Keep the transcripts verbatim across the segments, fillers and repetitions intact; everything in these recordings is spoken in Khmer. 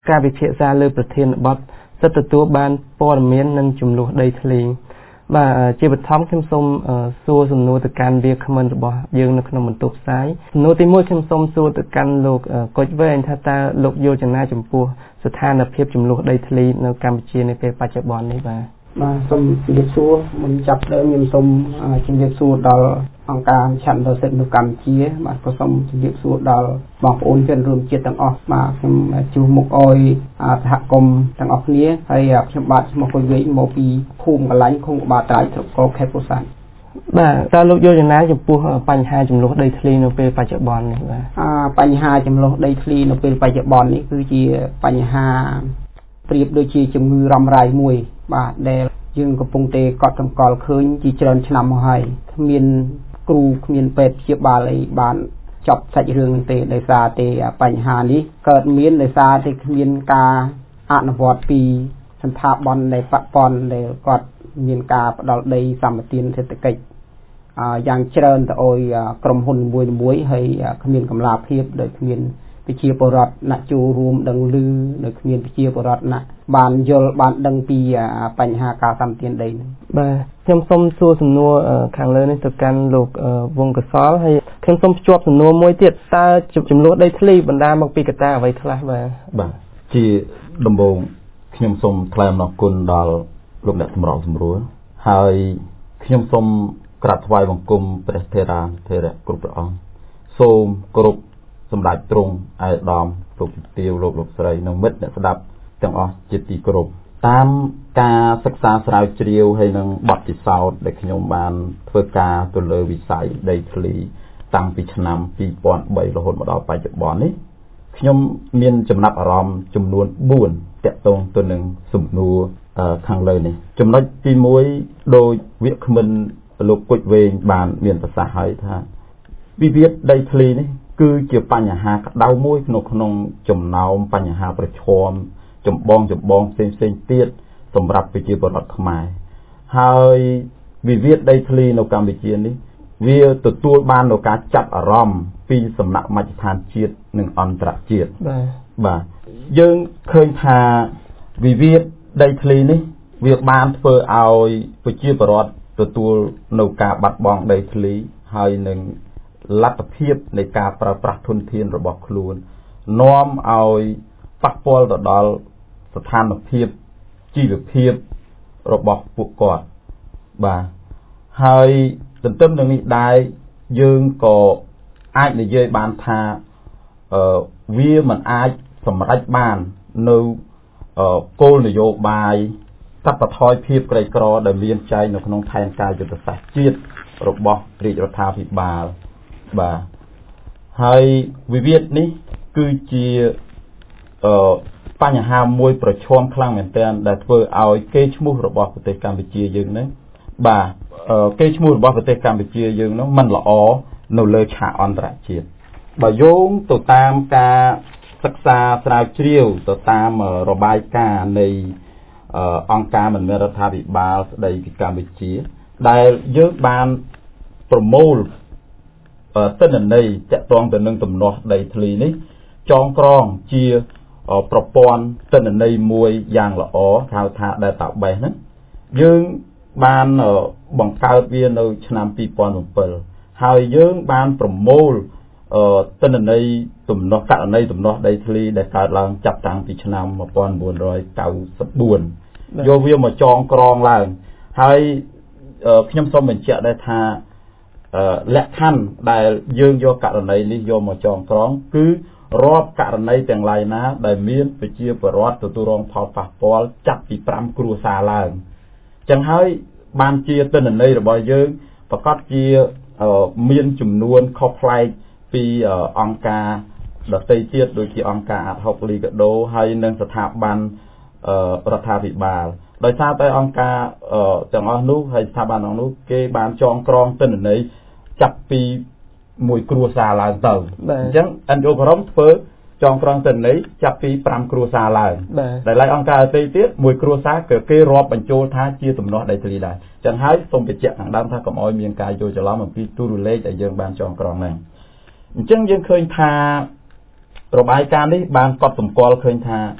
ការវិភាគសារលើប្រធានបទសិទ្ធិទទួលបានព័ត៌មាននិងចំនួនដីធ្លីបាទជាបឋមខ្ញុំសូមសួរសំណួរទៅកាន់វាគ្មិនរបស់យើងនៅក្នុងបន្ទប់ផ្សាយសំណួរទីមួយខ្ញុំសូមសួរទៅកាន់លោកកុចវែងថាតើលោកយល់ចំណាចំពោះស្ថានភាពចំនួនដីធ្លីនៅកម្ពុជានាពេលបច្ចុប្បន្ននេះបាទបាទសូមជម្រាបសួរមុនចាប់ដើមខ្ញុំសូមជម្រាបសួរដល់អង្គការឆន្ទសិទ្ធិនៅកម្ពុជាបាទក៏សូមជម្រាបសួរដល់បងប្អូនជនរួមជាតិទាំងអស់បាទខ្ញុំជួបមុខអយសហគមន៍ទាំងអស់គ្នាហើយខ្ញុំបាទឈ្មោះកុយវែងមកពីភូមិកន្លែងខុងបាត្រាយស្រុកកោខេត្តពោធិ៍សាត់បាទតើលោកយល់យ៉ាងណាចំពោះបញ្ហាចំនួនដីធ្លីនៅពេលបច្ចុប្បន្ននេះបាទអឺបញ្ហាចំនួនដីធ្លីនៅពេលបច្ចុប្បន្ននេះគឺជាបញ្ហាប្រៀបដូចជាជំងឺរ៉ាំរ៉ៃមួយបាទដែលយើងកំពុងតែកត់សម្គាល់ឃើញជាច្រើនឆ្នាំមកហើយគ្មានគ្រូគ្មានពេទ្យព្យាបាលអីបានចប់សាច់រឿងនឹងទេដោយសារតែបញ្ហានេះកើតមានដោយសារតែគ្មានការអនុវត្តពីស្ថាប័នដែលប៉ពាន់ដែលគាត់មានការផ្ដល់ដីសម្បត្តិសេដ្ឋកិច្ចយ៉ាងច្រើនទៅអោយក្រុមហ៊ុនមួយមួយហើយគ្មានកម្លាភាពដោយគ្មានប្រជាពលរដ្ឋអ្នកចូលរួមដឹងឮដោយគ្មានប្រជាពលរដ្ឋណាបានយល់បានដឹងពីបញ្ហាការសម្បត្តិដីនេះបាទខ្ញុំសូមសួរសំណួរខាងលើនេះទៅកាន់លោកវង្សកសលហើយខ្ញុំសូមភ្ជាប់សំណួរមួយទៀតតើចំនួនដីធ្លីបណ្ដាលមកពីកត្តាអ្វីខ្លះបាទបាទជាដំបូងខ្ញុំសូមថ្លែងអំណរគុណដល់លោកអ្នកសម្របសម្រួលហើយខ្ញុំសូមក្រាបថ្វាយបង្គំព្រះថេរាធេរៈគ្រប់ព្រះអង្គសូមគោរពសម្ដេចទ្រង់ឯកឧត្តមលោកជំទាវលោកលោកស្រីនិងមិត្តអ្នកស្ដាប់ទាំងអស់ជាទីគោរពតាមការសិក្សាស្រាវជ្រាវហើយនឹងបទពិសោធន៍ដែលខ្ញុំបានធ្វើការទៅលើវិស័យដីធ្លីតាំងពីឆ្នាំពីរពាន់បីរហូតមកដល់បច្ចុប្បន្ននេះខ្ញុំមានចំណាប់អារម្មណ៍ចំនួនបួនទាក់ទងទៅនឹងសំណួរខាងលើនេះចំណុចទីមួយដោយវាគ្មិនលោកគុជវែងបានមានប្រសាសន៍ហើយថាវិវាទដីធ្លីនេះគឺជាបញ្ហាក្តៅមួយក្នុងក្នុងចំណោមបញ្ហាប្រឈមចម្បងចម្បងផ្សេងផ្សេងទៀតសម្រាប់ប្រជាពលរដ្ឋខ្មែរហើយវិវាទដីធ្លីនៅកម្ពុជានេះវាទទួលបាននូវការចាប់អារម្មណ៍ពីសំណាក់មជ្ឈដ្ឋានជាតិនិងអន្តរជាតិបាទបាទយើងឃើញថាវិវាទដីធ្លីនេះវាបានធ្វើឲ្យប្រជាពលរដ្ឋទទួលនៅការបាត់បង់ដីធ្លីហើយនឹងលទ្ធភាពនៃការប្រើប្រាស់ធនធានរបស់ខ្លួននាំឲ្យប៉ះពាល់ទៅដល់ស្ថានភាពជីវភាពរបស់ពួកគាត់បាទហើយទន្ទឹមនឹងនេះដែរយើងក៏អាចនិយាយបានថាអឺវាមិនអាចសម្រេចបាននៅគោលនយោបាយកាត់បន្ថយភាពក្រីក្រដែលមានចែងនៅក្នុងផែនការយុទ្ធសាស្ត្រជាតិរបស់រាជរដ្ឋាភិបាលបាទហើយវិវាទនេះគឺជាអឺបញ្ហាមួយប្រឈមខ្លាំងមែនទែនដែលធ្វើឲ្យកេរ្តិ៍ឈ្មោះរបស់ប្រទេសកម្ពុជាយើងហ្នឹងបាទកេរ្តិ៍ឈ្មោះរបស់ប្រទេសកម្ពុជាយើងហ្នឹងមិនល្អនៅលើឆាកអន្តរជាតិបើយោងទៅតាមការសិក្សាស្រាវជ្រាវទៅតាមរបាយការណ៍នៃអង្គការមិនមែនរដ្ឋាភិបាលស្ដីពីកម្ពុជាដែលយើងបានប្រមូលទិន្នន័យទាក់ទងទៅនឹងទំនាស់ដីធ្លីនេះចងក្រងជាប្រព័ន្ធទិន្នន័យមួយយ៉ាងល្អហៅថា database ហ្នឹងយើងបានបង្កើតវានៅឆ្នាំពីរពាន់bảyហើយយើងបានប្រមូលទិន្នន័យទំនាស់ករណីទំនាស់ដីធ្លីដែលកើតឡើងចាប់តាំងពីឆ្នាំmột nghìn bốn trăm chín mươi tưយកវាមកចងក្រងឡើងហើយខ្ញុំសូមបញ្ជាក់ដែរថាលក្ខខណ្ឌដែលយើងយកករណីនេះយកមកចងក្រងគឺរាប់ករណីទាំងឡាយណាដែលមានប្រជាពលរដ្ឋទទួលរងផលប៉ះពាល់ចាប់ពីfiveគ្រួសារឡើងចឹងហើយបានជាទិន្នន័យរបស់យើងប្រកាសជាមានចំនួនខុសប្លែកពីអង្គការដទៃទៀតដូចជាអង្គការអាត់ហុកលីកាដូហើយនិងស្ថាប័នរដ្ឋាភិបាលដោយសារតែអង្គការទាំងអស់នោះហើយស្ថាប័នទាំងនោះគេបានចងក្រងទិន្នន័យចាប់ពីមួយគ្រួសារឡើងទៅអញ្ចឹង en โอ ក្រុមធ្វើចងក្រងទិន្នន័យចាប់ពីfiveគ្រួសារឡើងដែលឡែកអង្គការដទៃទៀតមួយគ្រួសារក៏គេរាប់បញ្ចូលថាជាទំនាស់ដីធ្លីដែរអញ្ចឹងហើយសូមបញ្ជាក់ខាងដើមថាកុំឲ្យមានការយល់ច្រឡំអំពីទូរលេខដែលយើងបានចងក្រងហ្នឹងអញ្ចឹងយើងឃើញថារបាយការណ៍នេះបានកត់សម្គាល់ឃើញថា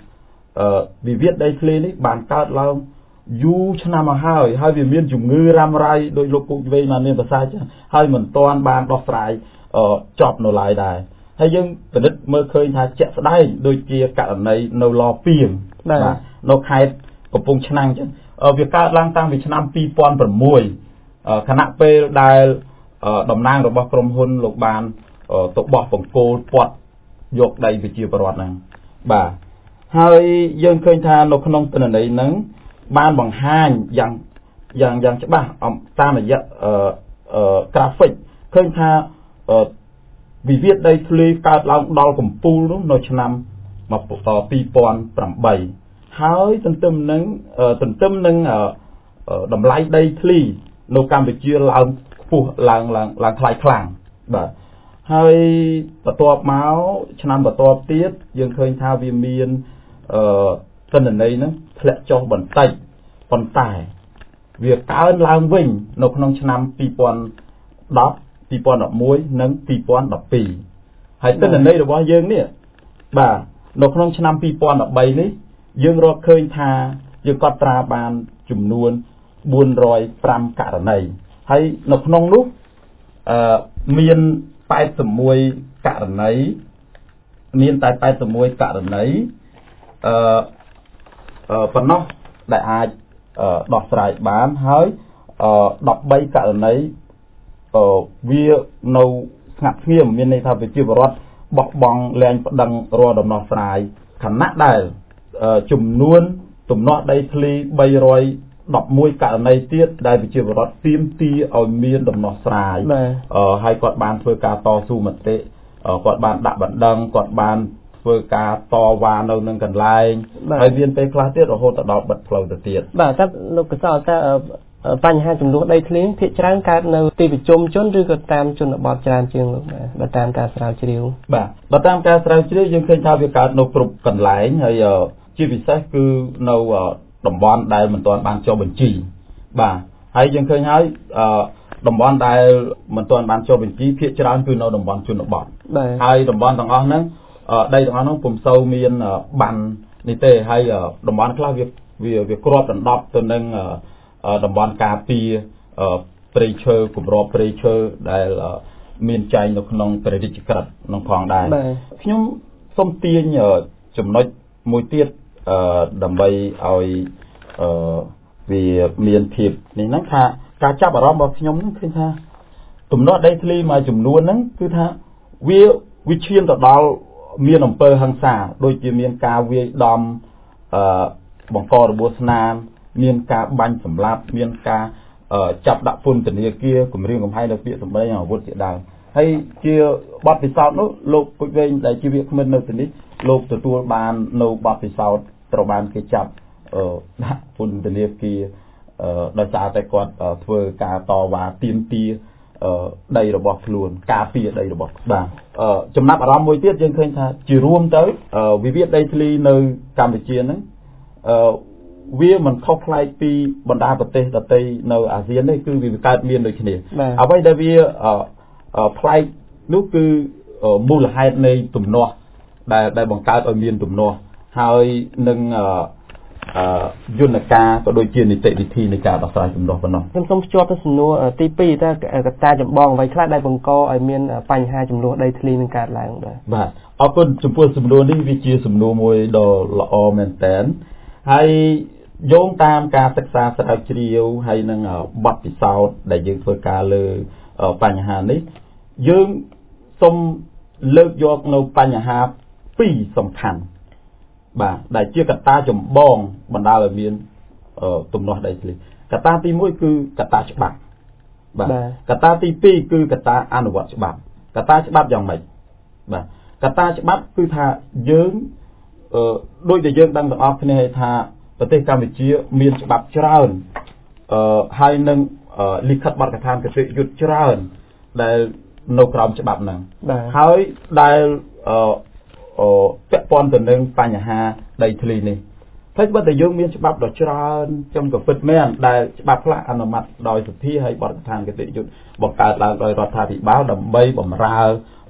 វិវាទដីធ្លីនេះបានកើតឡើងយូរឆ្នាំមកហើយហើយវាមានជំងឺរ៉ាំរ៉ៃដោយលោកពូជវែងបានមានប្រសាសន៍ចឹងហើយមិនទាន់បានដោះស្រាយចប់នៅឡើយដែរហើយយើងពិនិត្យមើលឃើញថាជាក់ស្ដែងដូចជាករណីនៅឡពីងបាទនៅខេត្តកំពង់ឆ្នាំងចឹងវាកើតឡើងតាំងពីឆ្នាំពីរពាន់ប្រាំមួយខណៈពេលដែលតំណាងរបស់ក្រុមហ៊ុនលោកបានទៅបោះបង្គោលពាត់យកដីប្រជាពលរដ្ឋហ្នឹងបាទហើយយើងឃើញថានៅក្នុងទិន្នន័យហ្នឹងបានបង្ហាញយ៉ាងយ៉ាងយ៉ាងច្បាស់តាមរយៈអឺ graphic ឃើញថាវិវាទដីធ្លីកើតឡើងដល់កំពូលនោះនៅឆ្នាំពីរពាន់ប្រាំបីហើយទន្ទឹមនឹងទន្ទឹមនឹងតម្លៃដីធ្លីនៅកម្ពុជាឡើងខ្ពស់ឡើងឡើងឡើងថ្លៃខ្លាំងបាទហើយបន្ទាប់មកឆ្នាំបន្ទាប់ទៀតយើងឃើញថាវាមានអឺទិន្នន័យហ្នឹងធ្លាក់ចុះបន្តិចប៉ុន្តែវាកើនឡើងវិញនៅក្នុងឆ្នាំពីរពាន់ដប់ ពីរពាន់ដប់មួយនិងពីរពាន់ដប់ពីរហើយទិន្នន័យរបស់យើងនេះបាទនៅក្នុងឆ្នាំពីរពាន់ដប់បីនេះយើងរកឃើញថាយើងកត់ត្រាបានចំនួនបួនរយប្រាំករណីហើយនៅក្នុងនោះអឺមានแปดสิบเอ็ดករណីមានតែแปดสิบเอ็ดករណីអឺប៉ុណ្ណោះដែលអាចដោះស្រាយបានហើយដប់បីករណីវានៅស្ងាត់ស្ងៀមមានន័យថាប្រជាពលរដ្ឋបោះបង់លែងប្តឹងរាល់ដំណោះស្រាយខណៈដែលចំនួនទំនាស់ដីធ្លីបីរយដប់មួយករណីទៀតដែលប្រជាពលរដ្ឋទាមទារឲ្យមានដំណោះស្រាយហើយគាត់បានធ្វើការតស៊ូមតិគាត់បានដាក់បណ្ដឹងគាត់បានធ្វើការតវ៉ានៅនឹងកន្លែងហើយមានពេលខ្លះទៀតរហូតដល់បិទផ្លូវទៅទៀតបាទតែលោកកសោតើបញ្ហាចំនួនដីធ្លីភាគច្រើនកើតនៅទីប្រជុំជនឬក៏តាមជនបទច្រើនជាងលោកណាបើតាមការស្រាវជ្រាវបាទបើតាមការស្រាវជ្រាវយើងឃើញថាវាកើតនៅគ្រប់កន្លែងហើយជាពិសេសគឺនៅតំបន់ដែលមិនទាន់បានចុះបញ្ជីបាទហើយយើងឃើញហើយតំបន់ដែលមិនទាន់បានចុះបញ្ជីភាគច្រើនគឺនៅតំបន់ជនបទហើយតំបន់ទាំងអស់ហ្នឹងដីទាំងអស់ហ្នឹងពុំសូវមានបាននេះទេហើយតំបន់ខ្លះវាវាវាគ្របដណ្ដប់ទៅនឹងតំបន់ការពារព្រៃឈើគម្របព្រៃឈើដែលមានចែងនៅក្នុងព្រះរាជក្រឹត្យនឹងផងដែរខ្ញុំសូមទាញចំណុចមួយទៀតដើម្បីឲ្យវាមានភាពនេះហ្នឹងថាការចាប់អារម្មណ៍របស់ខ្ញុំហ្នឹងគឺថាទំនាស់ដីធ្លីមួយចំនួនហ្នឹងគឺថាវាវាឈានទៅដល់មានអំពើហិង្សាដូចជាមានការវាយដំអឺបង្ករបួសស្នាមមានការបាញ់សម្លាប់មានការចាប់ដាក់ពន្ធនាគារគម្រាមកំហែងដល់ពាក្យសម្ដីអាវុធជាដើមហើយជាបទពិសោធន៍នោះលោកពុជវែងដែលជាវាគ្មិននៅទីនេះលោកទទួលបាននៅបទពិសោធន៍ត្រូវបានគេចាប់ដាក់ពន្ធនាគារដោយសារតែគាត់ធ្វើការតវ៉ាទាមទារដីរបស់ខ្លួនការពារដីរបស់បាទចំណាប់អារម្មណ៍មួយទៀតយើងឃើញថាជារួមទៅវិវាទដីធ្លីនៅកម្ពុជាហ្នឹងវាមិនខុសប្លែកពីបណ្ដាប្រទេសដទៃនៅអាស៊ានទេគឺវាកើតមានដូចគ្នាអ្វីដែលវាប្លែកនោះគឺមូលហេតុនៃទំនាស់ដែលដែលបង្កើតឲ្យមានទំនាស់ហើយនឹងយន្តការក៏ដូចជានីតិវិធីនៃការដោះស្រាយទំនាស់ប៉ុណ្ណោះខ្ញុំសូមភ្ជាប់ទៅសំណួរទីពីរតើកត្តាចម្បងអ្វីខ្លះដែលបង្កឲ្យមានបញ្ហាចំនួនដីធ្លីនឹងកើតឡើងបាទបាទអរគុណចំពោះសំណួរនេះវាជាសំណួរមួយដ៏ល្អមែនតើហើយយោងតាមការសិក្សាស្រាវជ្រាវហើយនឹងបទពិសោធន៍ដែលយើងធ្វើការលើបញ្ហានេះយើងសូមលើកយកនៅបញ្ហាពីរសំខាន់បាទដែលជាកត្តាចម្បងបណ្ដាលឲ្យមានទំនាស់ដីធ្លីកត្តាទីមួយគឺកត្តាច្បាប់បាទកត្តាទីពីរគឺកត្តាអនុវត្តច្បាប់កត្តាច្បាប់យ៉ាងម៉េចបាទកត្តាច្បាប់គឺថាយើងដូចដែលយើងដឹងទាំងអស់គ្នាថាប្រទេសកម្ពុជាមានច្បាប់ច្រើនអឺហើយនឹងលិខិតបទកថាគតិយុត្តច្រើនដែលនៅក្រោមច្បាប់ហ្នឹងហើយដែលអឺពាក់ព័ន្ធទៅនឹងបញ្ហាដីធ្លីនេះហើយបើតែយើងមានច្បាប់ដ៏ច្រើនចំកពិតមែនដែលច្បាប់ខ្លះអនុម័តដោយសភាហើយបទកថាគតិយុត្តបង្កើតឡើងដោយរដ្ឋាភិបាលដើម្បីបម្រើ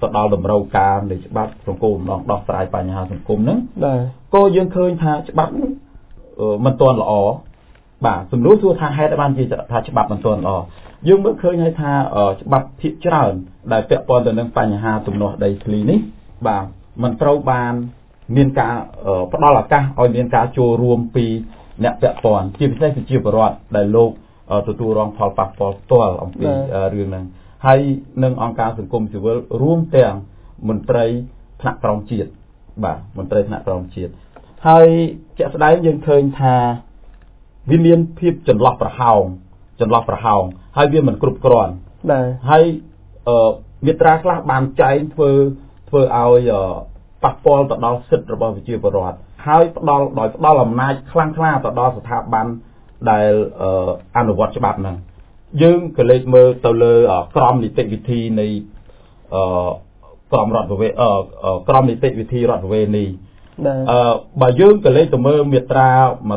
ទៅដល់តម្រូវការនៃច្បាប់សង្គមម្ដងដោះស្រាយបញ្ហាសង្គមហ្នឹងបាទក៏យើងឃើញថាច្បាប់មិនទាន់ល្អបាទសំណួរសួរថាហេតុបានជាថាច្បាប់មិនទាន់ល្អយើងមើលឃើញហើយថាច្បាប់ភាគច្រើនដែលពាក់ព័ន្ធទៅនឹងបញ្ហាទំនាស់ដីធ្លីនេះបាទមិនត្រូវបានមានការផ្ដល់ឱកាសឲ្យមានការចូលរួមពីអ្នកពាក់ព័ន្ធជាពិសេសប្រជាពលរដ្ឋដែលលោកទទួលរងផលប៉ះពាល់ផ្ទាល់អំពីរឿងហ្នឹងហើយនឹងអង្គការសង្គមស៊ីវិលរួមទាំងមន្ត្រីថ្នាក់ក្រោមជាតិបាទមន្ត្រីថ្នាក់ក្រោមជាតិហើយជាក់ស្ដែងយើងឃើញថាវាមានភាពចន្លោះប្រហោងចន្លោះប្រហោងហើយវាមិនគ្រប់គ្រាន់បាទហើយមាត្រាខ្លះបានចែងធ្វើធ្វើឲ្យប៉ះពាល់ទៅដល់សិទ្ធិរបស់ប្រជាពលរដ្ឋហើយផ្ដល់ដោយផ្ដល់អំណាចខ្លាំងក្លាទៅដល់ស្ថាប័នដែលអនុវត្តច្បាប់ហ្នឹងយើងក៏លេចមើលទៅលើក្រមនីតិវិធីនៃក្រមរដ្ឋវិក្រមនីតិវិធីរដ្ឋវិនីអឺបើយើងក៏លេចទៅមើលមាត្រាone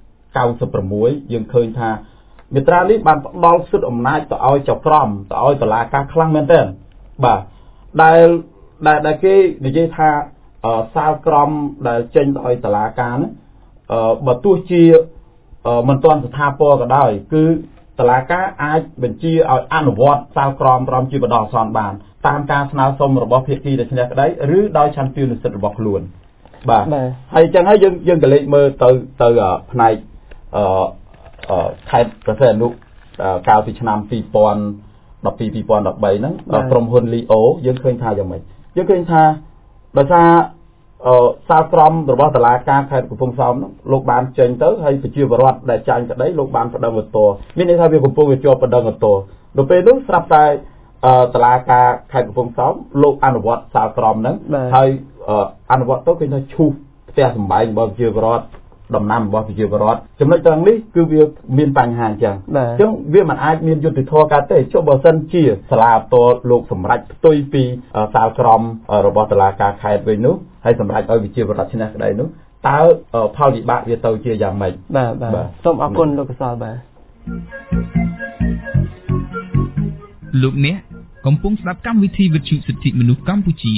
ninety-sixយើងឃើញថាមាត្រានេះបានផ្ដល់សិទ្ធិអំណាចទៅឲ្យចៅក្រមទៅឲ្យតុលាការខ្លាំងមែនទែនបាទដែលដែលគេនិយាយថាសាលក្រមដែលចេញទៅឲ្យតុលាការហ្នឹងបើទោះជាមិនទាន់ស្ថាពរក៏ដោយគឺតុលាការអាចបញ្ជាឲ្យអនុវត្តសាលក្រមក្រមជាបដិសន្នបានតាមការស្នើសុំរបស់ភាគីដែលឈ្នះក្តីឬដោយឆន្ទានុសិទ្ធិរបស់ខ្លួនបាទហើយអញ្ចឹងហើយយើងយើងក៏លេចមើលទៅទៅផ្នែកអឺខេត្តប្រសិទ្ធអនុកាលពីឆ្នាំtwo thousand twelve two thousand thirteenហ្នឹងក្រុមហ៊ុន Leo យើងឃើញថាយ៉ាងម៉េចយើងឃើញថាដោយសារអឺសាលក្រមរបស់តុលាការខេត្តកំពង់សោមនោះលោកបានចេញទៅហើយប្រជាពលរដ្ឋដែលចាញ់ក្តីលោកបានប្តឹងឧទ្ធរណ៍មានន័យថាវាកំពុងជាប់ប្តឹងឧទ្ធរណ៍នៅពេលនោះស្រាប់តែតុលាការខេត្តកំពង់សោមលោកអនុវត្តសាលក្រមហ្នឹងហើយអនុវត្តទៅឃើញថាឈូសផ្ទះសម្បែងរបស់ប្រជាពលរដ្ឋដំណាំរបស់ប្រជាពលរដ្ឋចំណុចទាំងនេះគឺវាមានបញ្ហាអញ្ចឹងអញ្ចឹងវាមិនអាចមានយុត្តិធម៌កើតទេចុះបើសិនជាសាលាតលោកសម្រេចផ្ទុយពីសាលក្រមរបស់តុលាការខេត្តវិញនោះហើយសម្រេចឲ្យប្រជាពលរដ្ឋឈ្នះក្តីនោះតើផលវិបាកវាទៅជាយ៉ាងម៉េចបាទបាទសូមអរគុណលោកកសលបាទលោកអ្នកកំពុងស្ដាប់កម្មវិធីវិទ្យុសិទ្ធិមនុស្សកម្ពុជា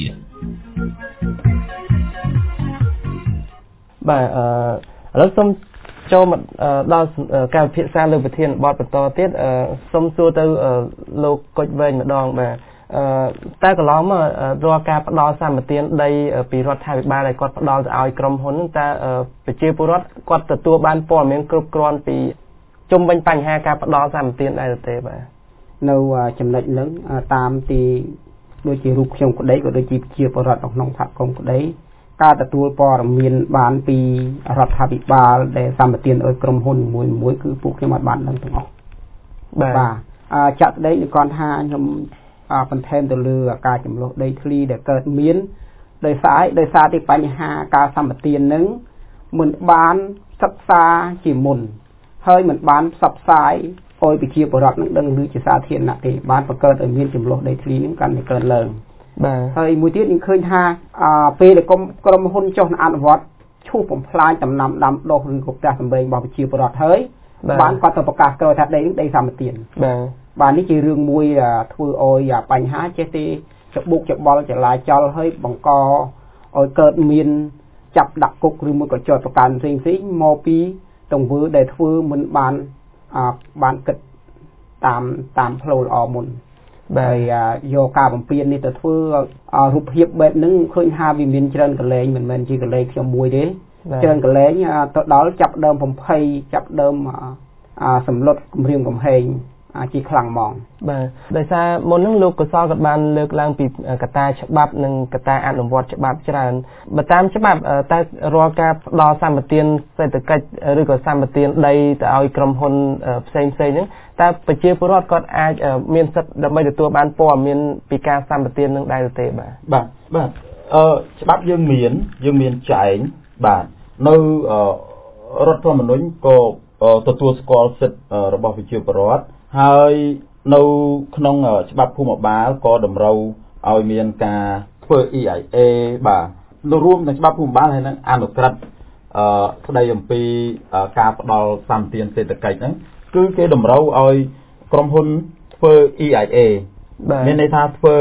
បាទអឺឥឡូវសូមចូលមកដល់ការពិភាក្សាលើប្រធានបទបន្តទៀតសូមសួរទៅលោកកុចវែងម្ដងបាទអឺតែកន្លងមករកការផ្ដល់សម្បទានដីពីរដ្ឋាភិបាលដែលគាត់ផ្ដល់ទៅឲ្យក្រុមហ៊ុនហ្នឹងតើប្រជាពលរដ្ឋគាត់ទទួលបានព័ត៌មានគ្រប់គ្រាន់ពីជុំវិញបញ្ហាការផ្ដល់សម្បទានដែរទេបាទនៅចំណុចហ្នឹងតាមទីដូចជារូបខ្ញុំក្តីក៏ដូចជាប្រជាពលរដ្ឋក្នុងសហគមន៍ក្តីការទទួលព័ត៌មានបានពីរដ្ឋាភិបាលដែលសម្បទានឲ្យក្រុមហ៊ុនមួយមួយគឺពួកខ្ញុំអត់បានដឹងទាំងអស់បាទបាទចាក់ដីនេះគាត់ថាខ្ញុំបន្ថែមទៅលើការចំនួនដីធ្លីដែលកើតមានដោយសារឯដោយសារទីបញ្ហាការសម្បទាននឹងមិនបានសិក្សាជាមុនហើយមិនបានផ្សព្វផ្សាយឲ្យប្រជាពលរដ្ឋនឹងដឹងឮជាសាធារណៈទេបានបង្កើតឲ្យមានចំនួនដីធ្លីនឹងកាន់តែកើនឡើងបាទហើយមួយទៀតយើងឃើញថាពេលដែលក្រុមហ៊ុនចុះអនុវត្តឈូសបំផ្លាញដំណាំដាំដុះឬក៏ផ្ទះសម្បែងរបស់ប្រជាពលរដ្ឋហើយបានគាត់ទៅប្រកាសក្រោយថាដីនេះដីសម្បទានបាទបាទនេះជារឿងមួយធ្វើឲ្យបញ្ហាចេះទេច្បុកច្បល់ចលាចលហើយបង្កឲ្យកើតមានចាប់ដាក់គុកឬមួយក៏ជាប់ប្រកាន់ផ្សេងផ្សេងមកពីទង្វើដែលធ្វើមិនបានបានគិតតាមតាមផ្លូវល្អមុនបាទយកការបំពេញនេះទៅធ្វើរូបភាពបែបហ្នឹងឃើញថាវាមានច្រើនកលែងមិនមែនជាកលែងខ្ញុំមួយទេច្រើនកលែងទៅដល់ចាប់ដើមបំភ័យចាប់ដើមសម្លុតគម្រាមកំហែងជាខ្លាំងហ្មងបាទដោយសារមុនហ្នឹងលោកកសលក៏បានលើកឡើងពីកត្តាច្បាប់និងកត្តាអនុវត្តច្បាប់ច្រើនបើតាមច្បាប់តើរាល់ការផ្ដល់សម្បទានសេដ្ឋកិច្ចឬក៏សម្បទានដីទៅឲ្យក្រុមហ៊ុនផ្សេងផ្សេងហ្នឹងតើប្រជាពលរដ្ឋគាត់អាចមានសិទ្ធិដើម្បីទទួលបានព័ត៌មានពីការសម្បទាននឹងដែរទេបាទបាទបាទអឺច្បាប់យើងមានយើងមានចែងបាទនៅរដ្ឋធម្មនុញ្ញក៏ទទួលស្គាល់សិទ្ធិរបស់ប្រជាពលរដ្ឋហើយនៅក្នុងច្បាប់ភូមិបាលក៏តម្រូវឲ្យមានការធ្វើ E I A បាទនៅរួមនឹងច្បាប់ភូមិបាលហើយនឹងអនុក្រឹត្យអឺស្ដីអំពីការផ្ដល់សម្បទានសេដ្ឋកិច្ចហ្នឹងគឺគេតម្រូវឲ្យក្រុមហ៊ុនធ្វើ E I A មានន័យថាធ្វើ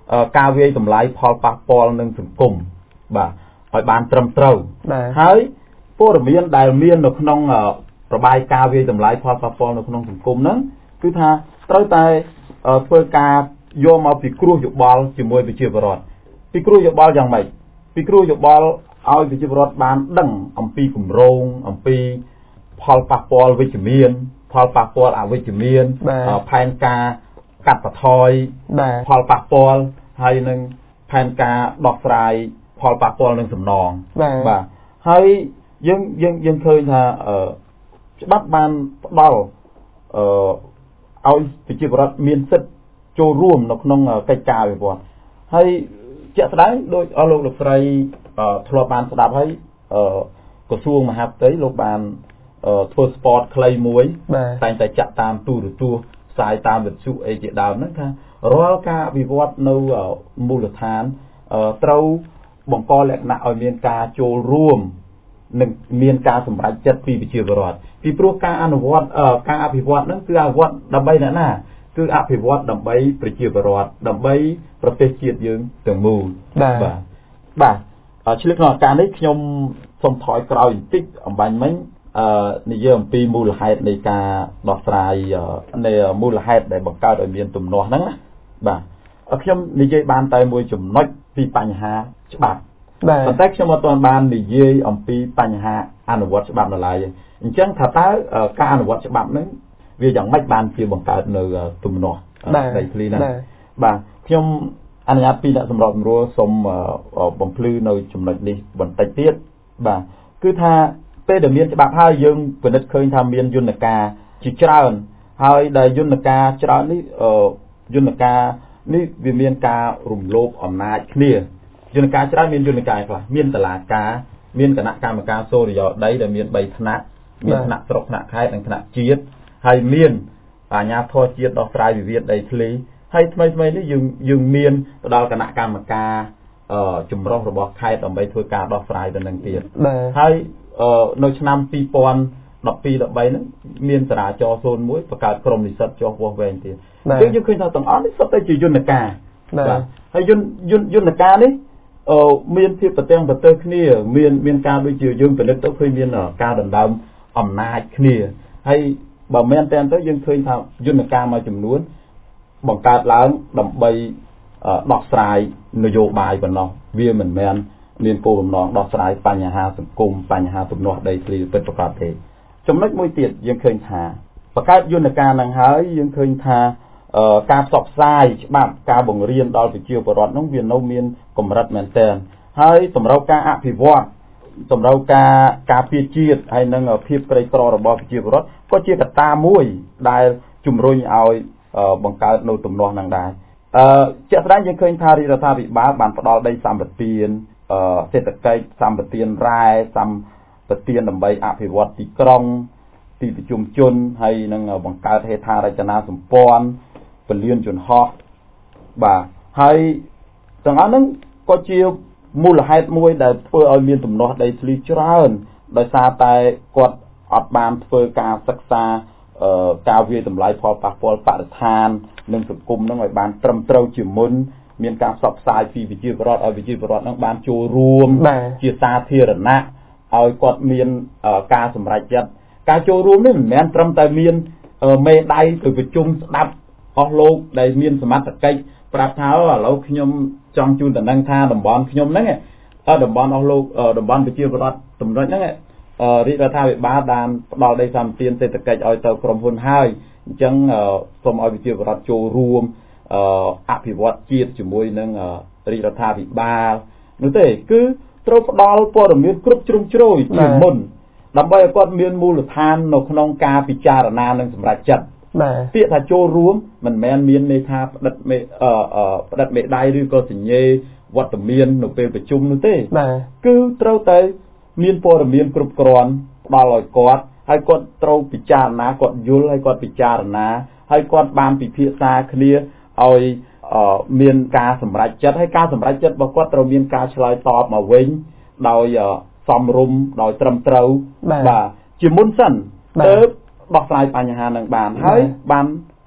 ការវាយតម្លៃផលប៉ះពាល់នឹងសង្គមបាទឲ្យបានត្រឹមត្រូវហើយព័ត៌មានដែលមាននៅក្នុងរបាយការណ៍វាយតម្លៃផលប៉ះពាល់នៅក្នុងសង្គមហ្នឹងគឺថាត្រូវតែធ្វើការយកមកពិគ្រោះយោបល់ជាមួយប្រជាពលរដ្ឋពិគ្រោះយោបល់យ៉ាងម៉េចពិគ្រោះយោបល់ឲ្យប្រជាពលរដ្ឋបានដឹងអំពីគម្រោងអំពីផលប៉ះពាល់វិជ្ជមានផលប៉ះពាល់អវិជ្ជមានផែនការកាត់បន្ថយផលប៉ះពាល់ហើយនឹងផែនការដោះស្រាយផលប៉ះពាល់នឹងសំណងបាទហើយយើងយើងយើងឃើញថាច្បាប់បានផ្ដល់អឺឲ្យប្រជាពលរដ្ឋមានសិទ្ធិចូលរួមនៅក្នុងកិច្ចការវិវត្តហើយជាក់ស្ដែងដោយអស់លោកលោកស្រីធ្លាប់បានស្ដាប់ហើយក្រសួងមហាផ្ទៃលោកបានធ្វើ sport ខ្លីមួយតែងតែចាក់តាមទូរទស្សន៍ផ្សាយតាមវិទ្យុអីជាដើមហ្នឹងថារាល់ការវិវត្តនៅមូលដ្ឋានត្រូវបង្កលក្ខណៈឲ្យមានការចូលរួមនិងមានការសម្រេចចិត្តពីប្រជាពលរដ្ឋពីព្រោះការអនុវត្តការអភិវឌ្ឍហ្នឹងគឺអនុវត្តដើម្បីអ្នកណាគឺអភិវឌ្ឍដើម្បីប្រជាពលរដ្ឋដើម្បីប្រទេសជាតិយើងទាំងមូលបាទបាទឆ្លៀតក្នុងឱកាសនេះខ្ញុំសូមថយក្រោយបន្តិចអំបញ្ញមិញអឺនិយាយអំពីមូលហេតុនៃការដោះស្រាយនៃមូលហេតុដែលបង្កើតឲ្យមានទំនាស់ហ្នឹងណាបាទខ្ញុំនិយាយបានតែមួយចំណុចពីបញ្ហាច្បាប់ប៉ុន្តែខ្ញុំអត់ទាន់បាននិយាយអំពីបញ្ហាអនុវត្តច្បាប់នៅឡើយទេអញ្ចឹងថាតើការអនុវត្តច្បាប់ហ្នឹងវាយ៉ាងម៉េចបានជាបង្កើតនៅទំនាស់ដីធ្លីហ្នឹងបាទខ្ញុំអនុញ្ញាតពីអ្នកសម្របសម្រួលសូមបំភ្លឺនៅចំណុចនេះបន្តិចទៀតបាទគឺថាពេលដែលមានច្បាប់ហើយយើងពិនិត្យឃើញថាមានយន្តការជាច្រើនហើយដែលយន្តការច្រើននេះយន្តការនេះវាមានការរំលោភអំណាចគ្នាយន្តការច្រើនមានយន្តការខ្លះមានតុលាការមានគណៈកម្មការសូរិយោដីដែលមានបីថ្នាក់មានថ្នាក់ស្រុកថ្នាក់ខេត្តនិងថ្នាក់ជាតិហើយមានអាជ្ញាធរជាតិដោះស្រាយវិវាទដីធ្លីហើយថ្មីថ្មីនេះយើងយើងមានទៅដល់គណៈកម្មការចម្រុះរបស់ខេត្តដើម្បីធ្វើការដោះស្រាយទៅនឹងទៀតហើយនៅឆ្នាំពីរពាន់ដប់ពីរ ដប់បីហ្នឹងមានតារាចរศูนย์មួយបង្កើតក្រុមនិស្សិតចុះវាស់វែងទៀតអញ្ចឹងយើងឃើញថាទាំងអស់នេះសុទ្ធតែជាយន្តការបាទហើយយន្តយន្តការនេះមានភាពប្រទាំងប្រទើគ្នាមានមានការដូចជាយើងពិនិត្យទៅឃើញមានការដណ្ដើមអំណាចគ្នាហើយបើមែនតើទៅយើងឃើញថាយន្តការមួយចំនួនបង្កើតឡើងដើម្បីដោះស្រាយនយោបាយប៉ុណ្ណោះវាមិនមែនមានគោលបំណងដោះស្រាយបញ្ហាសង្គមបញ្ហាទំនាស់ដីធ្លីពិតប្រាកដទេចំណុចមួយទៀតយើងឃើញថាបង្កើតយន្តការនឹងហើយយើងឃើញថាការផ្សព្វផ្សាយច្បាប់ការបង្រៀនដល់ប្រជាពលរដ្ឋនោះវានៅមានកម្រិតមែនទែនហើយសម្រាប់ការអភិវឌ្ឍសម្រាប់ការការពារជាតិហើយនិងភាពក្រីក្ររបស់ប្រជាពលរដ្ឋក៏ជាកត្តាមួយដែលជំរុញឲ្យបង្កើតនៅទំនាស់នឹងដែរអឺជាក់ស្ដែងយើងឃើញថារដ្ឋាភិបាលបានផ្ដល់ដីសម្បត្តិសេដ្ឋកិច្ចសម្បត្តិរ៉ែសម្បត្តិដើម្បីអភិវឌ្ឍទីក្រុងទីប្រជុំជនហើយនឹងបង្កើតហេដ្ឋារចនាសម្ព័ន្ធពលានយន្តហោះបាទហើយទាំងអស់ហ្នឹងក៏ជាមូលហេតុមួយដែលធ្វើឲ្យមានទំនាស់ដីធ្លីច្រើនដោយសារតែគាត់អត់បានធ្វើការសិក្សាការវាយតម្លៃផលប៉ះពាល់បរិស្ថាននិងសង្គមហ្នឹងឲ្យបានត្រឹមត្រូវជាមុនមានការផ្សព្វផ្សាយពីវិជាពលរដ្ឋឲ្យវិជាពលរដ្ឋហ្នឹងបានចូលរួមជាសាធារណៈឲ្យគាត់មានការសម្រេចចិត្តការចូលរួមនេះមិនមែនត្រឹមតែមានមេដៃទៅប្រជុំស្ដាប់អស់លោកដែលមានសមត្ថកិច្ចប្រាប់ថាឥឡូវខ្ញុំចង់ជូនតំណែងថាតំបន់ខ្ញុំហ្នឹងតំបន់អស់លោកតំបន់វិជាពលរដ្ឋចំណុចហ្នឹងរាជរដ្ឋាភិបាលបានផ្ដល់ដីសម្បត្តិសេដ្ឋកិច្ចឲ្យទៅក្រុមហ៊ុនហើយអញ្ចឹងសូមឲ្យវិជាពលរដ្ឋចូលរួមអភិវឌ្ឍជាតិជាមួយនឹងរាជរដ្ឋាភិបាលនោះទេគឺត្រូវផ្ដល់ព័ត៌មានគ្រប់ជ្រុងជ្រោយជាមុនដើម្បីឲ្យគាត់មានមូលដ្ឋាននៅក្នុងការពិចារណានិងសម្រេចចិត្តពាក្យថាចូលរួមមិនមែនមានន័យថាផ្ដិតមេផ្ដិតមេដៃឬក៏សញ្ញេវត្តមាននៅពេលប្រជុំនោះទេគឺត្រូវតែមានព័ត៌មានគ្រប់គ្រាន់ផ្ដល់ឲ្យគាត់ហើយគាត់ត្រូវពិចារណាគាត់យល់ហើយគាត់ពិចារណាហើយគាត់បានពិភាក្សាគ្នាឲ្យមានការសម្រេចចិត្តហើយការសម្រេចចិត្តរបស់គាត់ត្រូវមានការឆ្លើយតបមកវិញដោយសមរម្យដោយត្រឹមត្រូវបាទជាមុនសិនទើបដោះស្រាយបញ្ហានឹងបានហើយបាន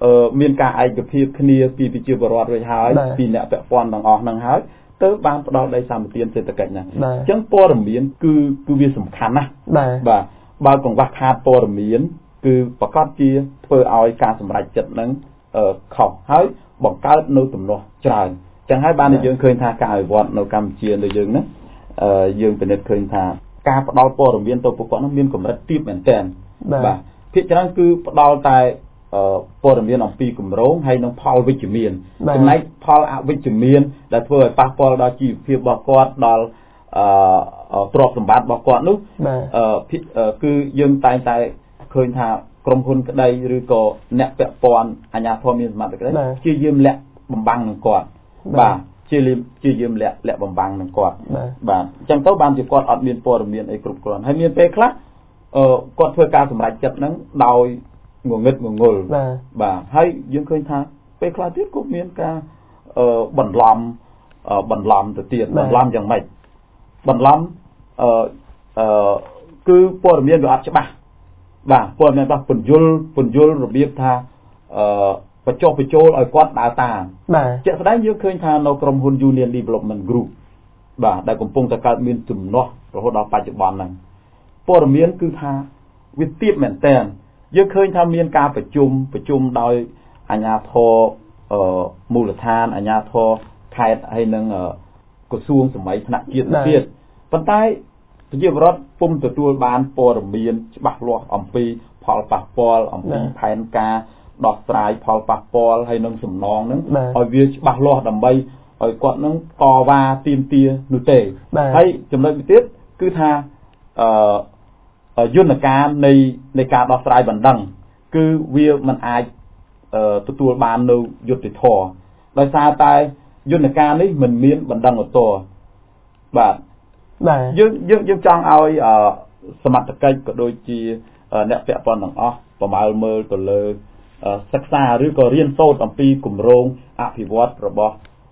អឺមានការឯកភាពគ្នាពីប្រជាពលរដ្ឋរួចហើយពីអ្នកពាក់ព័ន្ធទាំងអស់ហ្នឹងហើយទៅបានផ្ដល់ដីសម្បត្តិសេដ្ឋកិច្ចហ្នឹងអញ្ចឹងព័ត៌មានគឺគឺវាសំខាន់ណាស់បាទបើកង្វះខាតព័ត៌មានគឺប្រកាសជាធ្វើឲ្យការសម្រេចចិត្តហ្នឹងអឺខុសហើយបង្កើតនៅទំនាស់ច្រើនចឹងហើយបានយើងឃើញថាការអភិវឌ្ឍនៅកម្ពុជានៅយើងហ្នឹងអឺយើងពិនិត្យឃើញថាការផ្ដល់ព័ត៌មានទៅពួកគាត់ហ្នឹងមានកម្រិតទាបមែនទែនបាទភាគច្រើនគឺផ្ដល់តែព័ត៌មានអំពីគម្រោងហើយនឹងផលវិជ្ជមានចំណែកផលអវិជ្ជមានដែលធ្វើឲ្យប៉ះពាល់ដល់ជីវភាពរបស់គាត់ដល់អឺទ្រព្យសម្បត្តិរបស់គាត់នោះអឺគឺយើងតែងតែឃើញថាក្រុមហ៊ុនក្តីឬក៏អ្នកពាក់ព័ន្ធអាជ្ញាធរមានសមត្ថកិច្ចព្យាយាមលាក់បំបាំងនឹងគាត់បាទព្យាយាមព្យាយាមលាក់លាក់បំបាំងនឹងគាត់បាទអញ្ចឹងទៅបានជាគាត់អត់មានព័ត៌មានអីគ្រប់គ្រាន់ហើយមានពេលខ្លះអឺគាត់ធ្វើការសម្រេចចិត្តហ្នឹងដោយងងឹតងងល់បាទហើយយើងឃើញថាពេលខ្លះទៀតក៏មានការអឺបន្លំបន្លំទៅទៀតបន្លំយ៉ាងម៉េចបន្លំអឺអឺគឺព័ត៌មានវាអត់ច្បាស់បាទព័ត៌មានរបស់ពន្យល់ពន្យល់របៀបថាអឺបញ្ចុះបញ្ចូលឲ្យគាត់ដើរតាមជាក់ស្ដែងយើងឃើញថានៅក្រុមហ៊ុន Union Development Group បាទដែលកំពុងតែកើតមានទំនាស់រហូតដល់បច្ចុប្បន្នហ្នឹងព័ត៌មានគឺថាវាទាបមែនតើយើងឃើញថាមានការប្រជុំប្រជុំដោយអាជ្ញាធរអឺមូលដ្ឋានអាជ្ញាធរខេត្តហើយនឹងក្រសួងសម័យថ្នាក់ជាតិទៀតប៉ុន្តែប្រជាពលរដ្ឋពុំទទួលបានព័ត៌មានច្បាស់លាស់អំពីផលប៉ះពាល់អំពីផែនការដោះស្រាយផលប៉ះពាល់ហើយនឹងសំណងហ្នឹងឲ្យវាច្បាស់លាស់ដើម្បីឲ្យគាត់នឹងតវ៉ាទាមទារនោះទេហើយចំណុចមួយទៀតគឺថាអឺយន្តការនៃនៃការដោះស្រាយបណ្ដឹងគឺវាមិនអាចទទួលបាននៅយុត្តិធម៌ដោយសារតែយន្តការនេះមិនមានបណ្ដឹងឧទ្ធរបាទបាទយើងយើងយើងចង់ឲ្យសមត្ថកិច្ចក៏ដូចជាអ្នកពាក់ព័ន្ធទាំងអស់ប្រមើលមើលទៅលើសិក្សាឬក៏រៀនសូត្រអំពីគម្រោងអភិវឌ្ឍរបស់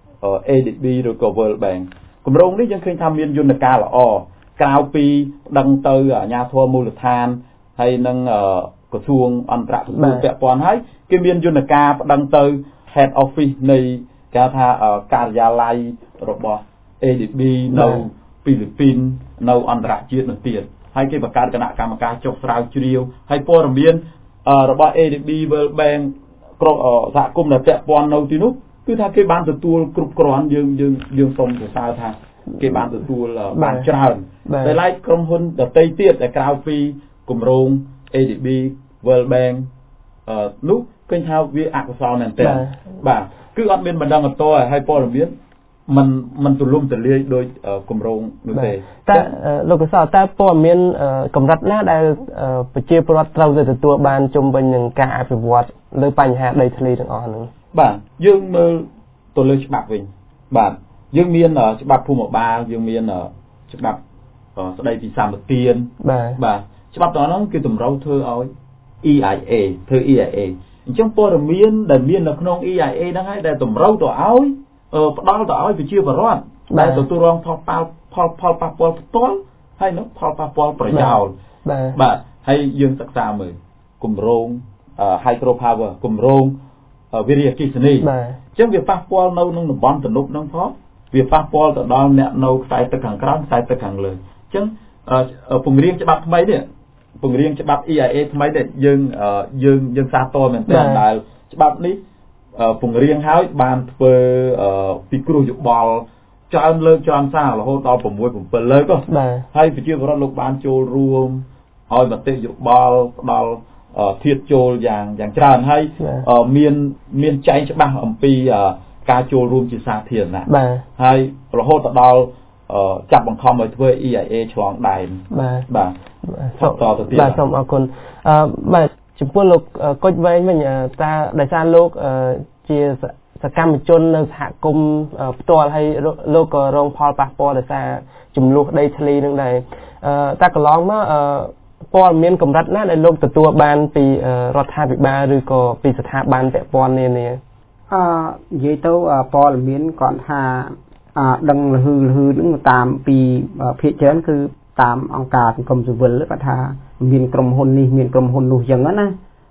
A D B ឬក៏ World Bank គម្រោងនេះយើងឃើញថាមានយន្តការល្អក្រៅពីដឹងទៅអាជ្ញាធរមូលដ្ឋានហើយនឹងក្រសួងអន្តរជាតិពាក់ព័ន្ធហើយគេមានយន្តការប្តឹងទៅ Head Office នៃគេថាការិយាល័យរបស់ A D B នៅហ្វីលីពីននៅអន្តរជាតិនោះទៀតហើយគេបង្កើតគណៈកម្មការចុះស្រាវជ្រាវហើយព័ត៌មានរបស់ A D B World Bank ក្រុមសហគមន៍ដែលពាក់ព័ន្ធនៅទីនោះគឺថាគេបានទទួលគ្រប់គ្រាន់យើងយើងយើងសូមសរសើរថាគេបានទទួលបានច្រើនតែឡែកក្រុមហ៊ុនដទៃទៀតដែលក្រៅពីគម្រោង A D B World Bank នោះឃើញថាវាអកុសលមែនតើបាទគឺអត់មានបណ្ដឹងឧទ្ធរហើយព័ត៌មានมันมันទូលំទូលាយដោយគម្រោងនោះទេតែលោកកសោតើព័ត៌មានកម្រិតណាដែលប្រជាពលរដ្ឋត្រូវទៅទទួលបានជុំវិញនឹងការអភិវឌ្ឍលើបញ្ហាដីធ្លីទាំងអស់ហ្នឹងបាទយើងមើលទៅលើច្បាប់វិញបាទយើងមានច្បាប់ភូមិបាលយើងមានច្បាប់ស្ដីពីសម្បទានបាទបាទច្បាប់ទាំងហ្នឹងគឺតម្រូវធ្វើឲ្យ E I A ធ្វើ E I A អញ្ចឹងព័ត៌មានដែលមាននៅក្នុង E I A ហ្នឹងហើយដែលតម្រូវទៅឲ្យផ្ដល់ទៅឲ្យប្រជាពលរដ្ឋដែលទទួលរងផលប៉ះផលផលប៉ះពាល់ផ្ទាល់ហើយនឹងផលប៉ះពាល់ប្រយោជន៍បាទហើយយើងសិក្សាមើលគម្រោង Hydro Power គម្រោងវិរិយអគ្គិសនីអញ្ចឹងវាប៉ះពាល់នៅក្នុងតំបន់ទំនប់ហ្នឹងផងវាប៉ះពាល់ទៅដល់អ្នកនៅខ្សែទឹកខាងក្រោមខ្សែទឹកខាងលើអញ្ចឹងពង្រៀងច្បាប់ថ្មីនេះពង្រៀងច្បាប់ E I A ថ្មីនេះយើងយើងយើងសាទរមែនទែនដែលច្បាប់នេះពង្រៀងហើយបានធ្វើពិគ្រោះយោបល់ច្រើនលើកច្រើនសាររហូតដល់6 7លើកហើយប្រជាពលរដ្ឋលោកបានចូលរួមឲ្យមតិយោបល់ផ្ដល់ធាតុចូលយ៉ាងយ៉ាងច្រើនហើយមានមានចែងច្បាស់អំពីការចូលរួមជាសាធារណៈហើយរហូតដល់ចាប់បង្ខំឲ្យធ្វើ E I A ឆ្លងដែនបាទបាទតទៅទៀតបាទសូមអរគុណអឺបាទចំពោះលោកកុចវែងវិញតើដោយសារលោកជាសកម្មជននៅសហគមន៍ផ្ទាល់ហើយលោកក៏រងផលប៉ះពាល់ដោយសារចំនួនដីធ្លីនឹងដែរតើកន្លងមកព័ត៌មានកម្រិតណាដែលលោកទទួលបានពីរដ្ឋាភិបាលឬក៏ពីស្ថាប័នពាក់ព័ន្ធនានាអឺនិយាយទៅព័ត៌មានគាត់ថាដឹងលឺលឺនឹងតាមពីភាគច្រើនគឺតាមអង្គការសង្គមស៊ីវិលគាត់ថាមានក្រុមហ៊ុននេះមានក្រុមហ៊ុននោះចឹងណា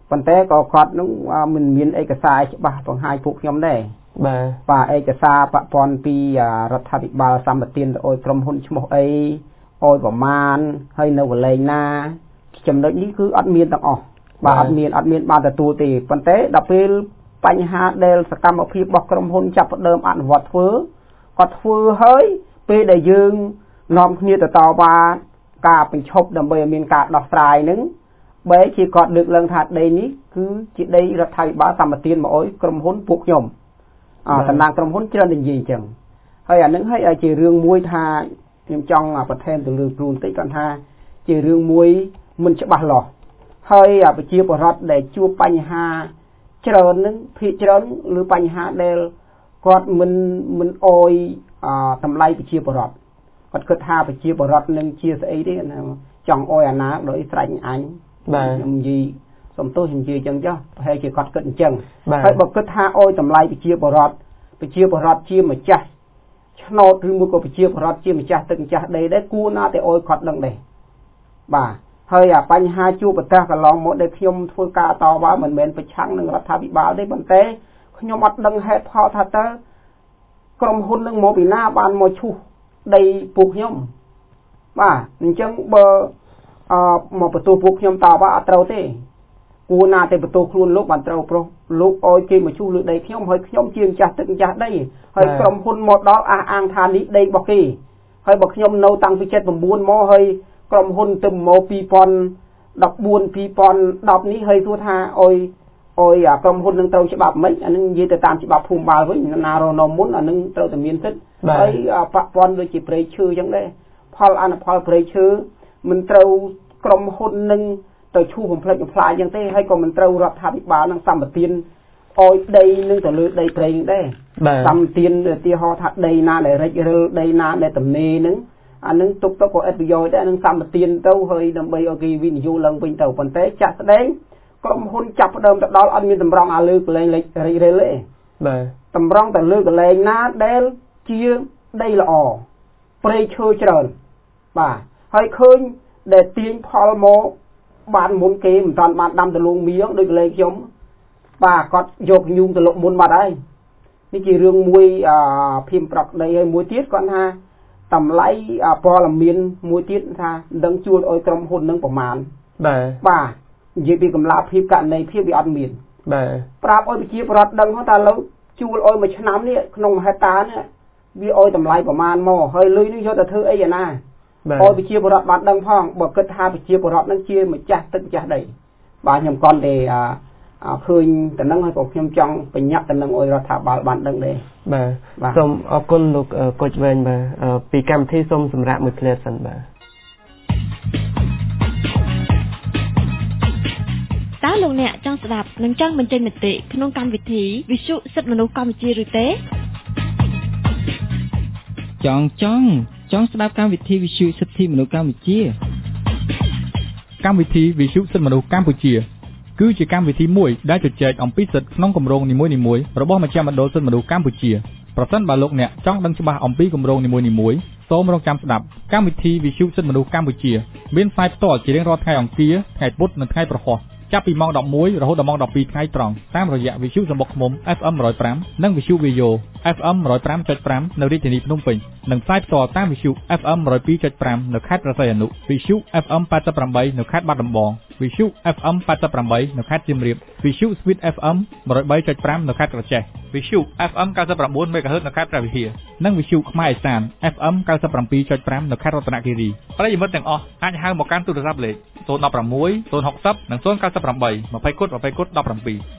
ប៉ុន្តែក៏គាត់នឹងមិនមានឯកសារច្បាស់បង្ហាញពួកខ្ញុំដែរបាទបាទឯកសារពាក់ព័ន្ធពីរដ្ឋាភិបាលសម្បទានទៅឲ្យក្រុមហ៊ុនឈ្មោះអីឲ្យប្រមាណហើយនៅកន្លែងណាចំណុចនេះគឺអត់មានទាំងអស់បាទអត់មានអត់មានបានទទួលទេប៉ុន្តែដល់ពេលបញ្ហាដែលសកម្មភាពរបស់ក្រុមហ៊ុនចាប់ផ្ដើមអនុវត្តធ្វើគាត់ធ្វើហើយពេលដែលយើងនាំគ្នាទៅតវ៉ាការបញ្ឈប់ដើម្បីឲ្យមានការដោះស្រាយនឹងបែរជាគាត់លើកឡើងថាដីនេះគឺជាដីរដ្ឋាភិបាលសម្បទានមកឲ្យក្រុមហ៊ុនពួកខ្ញុំអតំណាងក្រុមហ៊ុនច្រើននិយាយអញ្ចឹងហើយអានឹងហើយជារឿងមួយថាខ្ញុំចង់បន្ថែមទៅលើខ្លួនតិចគាត់ថាជារឿងមួយមិនច្បាស់លាស់ហើយប្រជាពលរដ្ឋដែលជួបបញ្ហាច្រើននឹងភាគច្រើនឬបញ្ហាដែលគាត់មិនមិនអោយតម្លៃប្រជាពលរដ្ឋគាត់គិតថាប្រជាពលរដ្ឋនឹងជាស្អីទេចង់អោយអាណាដោយស្រេចអញបាទខ្ញុំនិយាយសំទោសនិយាយអញ្ចឹងចុះប្រហែលជាគាត់គិតអញ្ចឹងហើយបើគិតថាអោយតម្លៃប្រជាពលរដ្ឋប្រជាពលរដ្ឋជាម្ចាស់ឆ្នោតឬមួយក៏ប្រជាពលរដ្ឋជាម្ចាស់ទឹកម្ចាស់ដីដែរគួរណាតែអោយគាត់ដឹងដែរបាទហើយអាបញ្ហាជួបប្រទះកន្លងមកដែលខ្ញុំធ្វើការតវ៉ាមិនមែនប្រឆាំងនឹងរដ្ឋាភិបាលទេប៉ុន្តែខ្ញុំអត់ដឹងហេតុផលថាតើក្រុមហ៊ុននឹងមកពីណាបានមកឈូសដីពួកខ្ញុំបាទអញ្ចឹងបើអឺមកបន្ទោសពួកខ្ញុំតវ៉ាអត់ត្រូវទេគួរណាតែបន្ទោសខ្លួនលោកបានត្រូវប្រុសលោកអោយគេមកឈូសលើដីខ្ញុំហើយខ្ញុំជាម្ចាស់ទឹកម្ចាស់ដីហើយក្រុមហ៊ុនមកដល់អះអាងថានេះដីរបស់គេហើយបើខ្ញុំនៅតាំងពី칠십구មកហើយក្រុមហ៊ុនទៅមកពីរពាន់ដប់បួន ពីរពាន់ដប់នេះហើយសួរថាអុយអុយក្រុមហ៊ុននឹងត្រូវច្បាប់មិនអានឹងនិយាយទៅតាមច្បាប់ភូមិបាលវិញណារណមុនអានឹងត្រូវតែមានសិទ្ធិហើយប៉ះពាល់ដូចជាព្រៃឈើអញ្ចឹងដែរផលអនុផលព្រៃឈើមិនត្រូវក្រុមហ៊ុននឹងទៅឈូសបំផ្លិចបំផ្លាញអញ្ចឹងទេហើយក៏មិនត្រូវរដ្ឋាភិបាលនឹងសម្បទានអោយដីនឹងទៅលើដីព្រៃនឹងដែរសម្បទានឧទាហរណ៍ថាដីណាដែលរិចរិលដីណាដែលទំនេរនឹងអានឹងទុកទៅក៏ឥតប្រយោជន៍ដែរនឹងសម្បទានទៅហើយដើម្បីឲ្យគេវិនិយោគឡើងវិញទៅប៉ុន្តែចាក់ស្ដែងក្រុមហ៊ុនចាប់ផ្ដើមទៅដល់អត់មានតម្រង់អាលើកលែងរិចរិលទេបាទតម្រង់ទៅលើកលែងណាដែលជាដីល្អព្រៃឈើច្រើនបាទហើយឃើញដែលទាញផលមកបានមុនគេមិនតាន់បានដាំដលងមៀងដោយកលែងខ្ញុំបាទគាត់យកញូងទៅលុកមុនបាត់ហើយនេះជារឿងមួយភៀមប្រកដីហើយមួយទៀតគាត់ថាតម្លៃព័ត៌មានមួយទៀតថាមិនដឹងជួលឲ្យក្រុមហ៊ុននឹងប្រមាណបាទបាទនិយាយពីកម្លាភាពករណីភាពវាអត់មានបាទប្រាប់ឲ្យប្រជាពលរដ្ឋដឹងថាលើជួលឲ្យមួយឆ្នាំនេះក្នុងមហិតានេះវាឲ្យតម្លៃប្រមាណមកហើយលុយនេះយកទៅធ្វើអីអាណាឲ្យប្រជាពលរដ្ឋបានដឹងផងបើគិតថាប្រជាពលរដ្ឋនឹងជាម្ចាស់ទឹកម្ចាស់ដីបាទខ្ញុំគាត់ទេឃើញតំណឹងហើយក៏ខ្ញុំចង់បញ្ញត្តិតំណឹងឲ្យរដ្ឋាភិបាលបានដឹងដែរបាទសូមអរគុណលោកកុចវែងបាទពីកម្មវិធីសូមសម្រាប់មួយភ្លែតសិនបាទតើលោកអ្នកចង់ស្ដាប់និងចង់បញ្ចេញមតិក្នុងកម្មវិធីវិទ្យុសិទ្ធិមនុស្សកម្ពុជាឬទេចង់ចង់ចង់ស្ដាប់កម្មវិធីវិទ្យុសិទ្ធិមនុស្សកម្ពុជាកម្មវិធីវិទ្យុសិទ្ធិមនុស្សកម្ពុជាគឺជាកម្មវិធីមួយដែលជជែកអំពីសិទ្ធិក្នុងគម្រោងនីមួយៗរបស់មជ្ឈមណ្ឌលសិទ្ធិមនុស្សកម្ពុជាប្រសិនបើលោកអ្នកចង់ដឹងច្បាស់អំពីគម្រោងនីមួយៗសូមរងចាំស្ដាប់កម្មវិធីវិទ្យុសិទ្ធិមនុស្សកម្ពុជាមានផ្សាយផ្ទាល់ជារៀងរាល់ថ្ងៃអង្គារថ្ងៃពុធនិងថ្ងៃប្រហ័សចាប់ពីម៉ោងដប់មួយរហូតដល់ម៉ោងដប់ពីរថ្ងៃត្រង់តាមរយៈវិទ្យុសំបុកឃ្មុំ เอฟ เอ็ม หนึ่งร้อยห้า និងវិទ្យុ Viyo เอฟ เอ็ม หนึ่งร้อยห้าจุดห้า នៅរាជធានីភ្នំពេញនិងផ្សាយផ្ទាល់តាមវិទ្យុ เอฟ เอ็ม หนึ่งร้อยสองจุดห้า នៅខេត្តព្រះសីហនុវិទ្យុ เอฟ เอ็ม แปดสิบแปด នៅខេត្តបាត់ដំបងវិទ្យុ เอฟ เอ็ม แปดสิบแปด នៅខេត្តសៀមរាបវិទ្យុ Sweet เอฟ เอ็ม หนึ่งร้อยสามจุดห้า នៅខេត្តក្រចេះវិទ្យុ เอฟ เอ็ม เก้าสิบเก้า មេហ្គាហឺត នៅខេត្តព្រះវិហារនិងវិទ្យុខ្មែរឥសាន เอฟ เอ็ม เก้าสิบเจ็ดจุดห้า នៅខេត្តរតនគិរីប្រិយមិត្តទាំងអស់អាចហៅមកកាន់ទូរស័ព្ទលេខศูนย์ หนึ่ง หก ศูนย์ หก ศูนย์ និង ศูนย์ เก้า แปด ยี่สิบគុតยี่สิบគុតដប់ប្រាំពីរ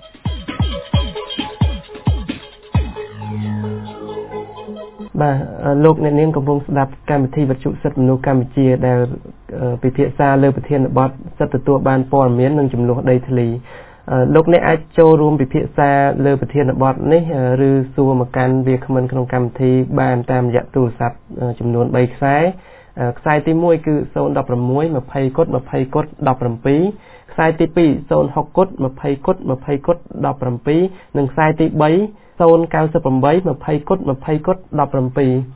បាទលោកអ្នកនាងកំពុងស្ដាប់កម្មវិធីវិទ្យុសិទ្ធិមនុស្សកម្ពុជាដែលពិភាក្សាលើប្រធានបទសិទ្ធិទទួលបានព័ត៌មាននិងចំនួនដីធ្លីលោកអ្នកអាចចូលរួមពិភាក្សាលើប្រធានបទនេះឬសួរមកកាន់វាគ្មិនក្នុងកម្មវិធីបានតាមរយៈទូរស័ព្ទចំនួនបីខ្សែខ្សែទីមួយគឺศูนย์ หนึ่ง หก ยี่สิบគុតยี่สิบគុតដប់ប្រាំពីរខ្សែទីពីរศูนย์ หก គុតยี่สิบគុតยี่สิบគុតដប់ប្រាំពីរនិងខ្សែទីបីศูนย์ เก้า แปด ยี่สิบគុតยี่สิบគុតដប់ប្រាំពីរ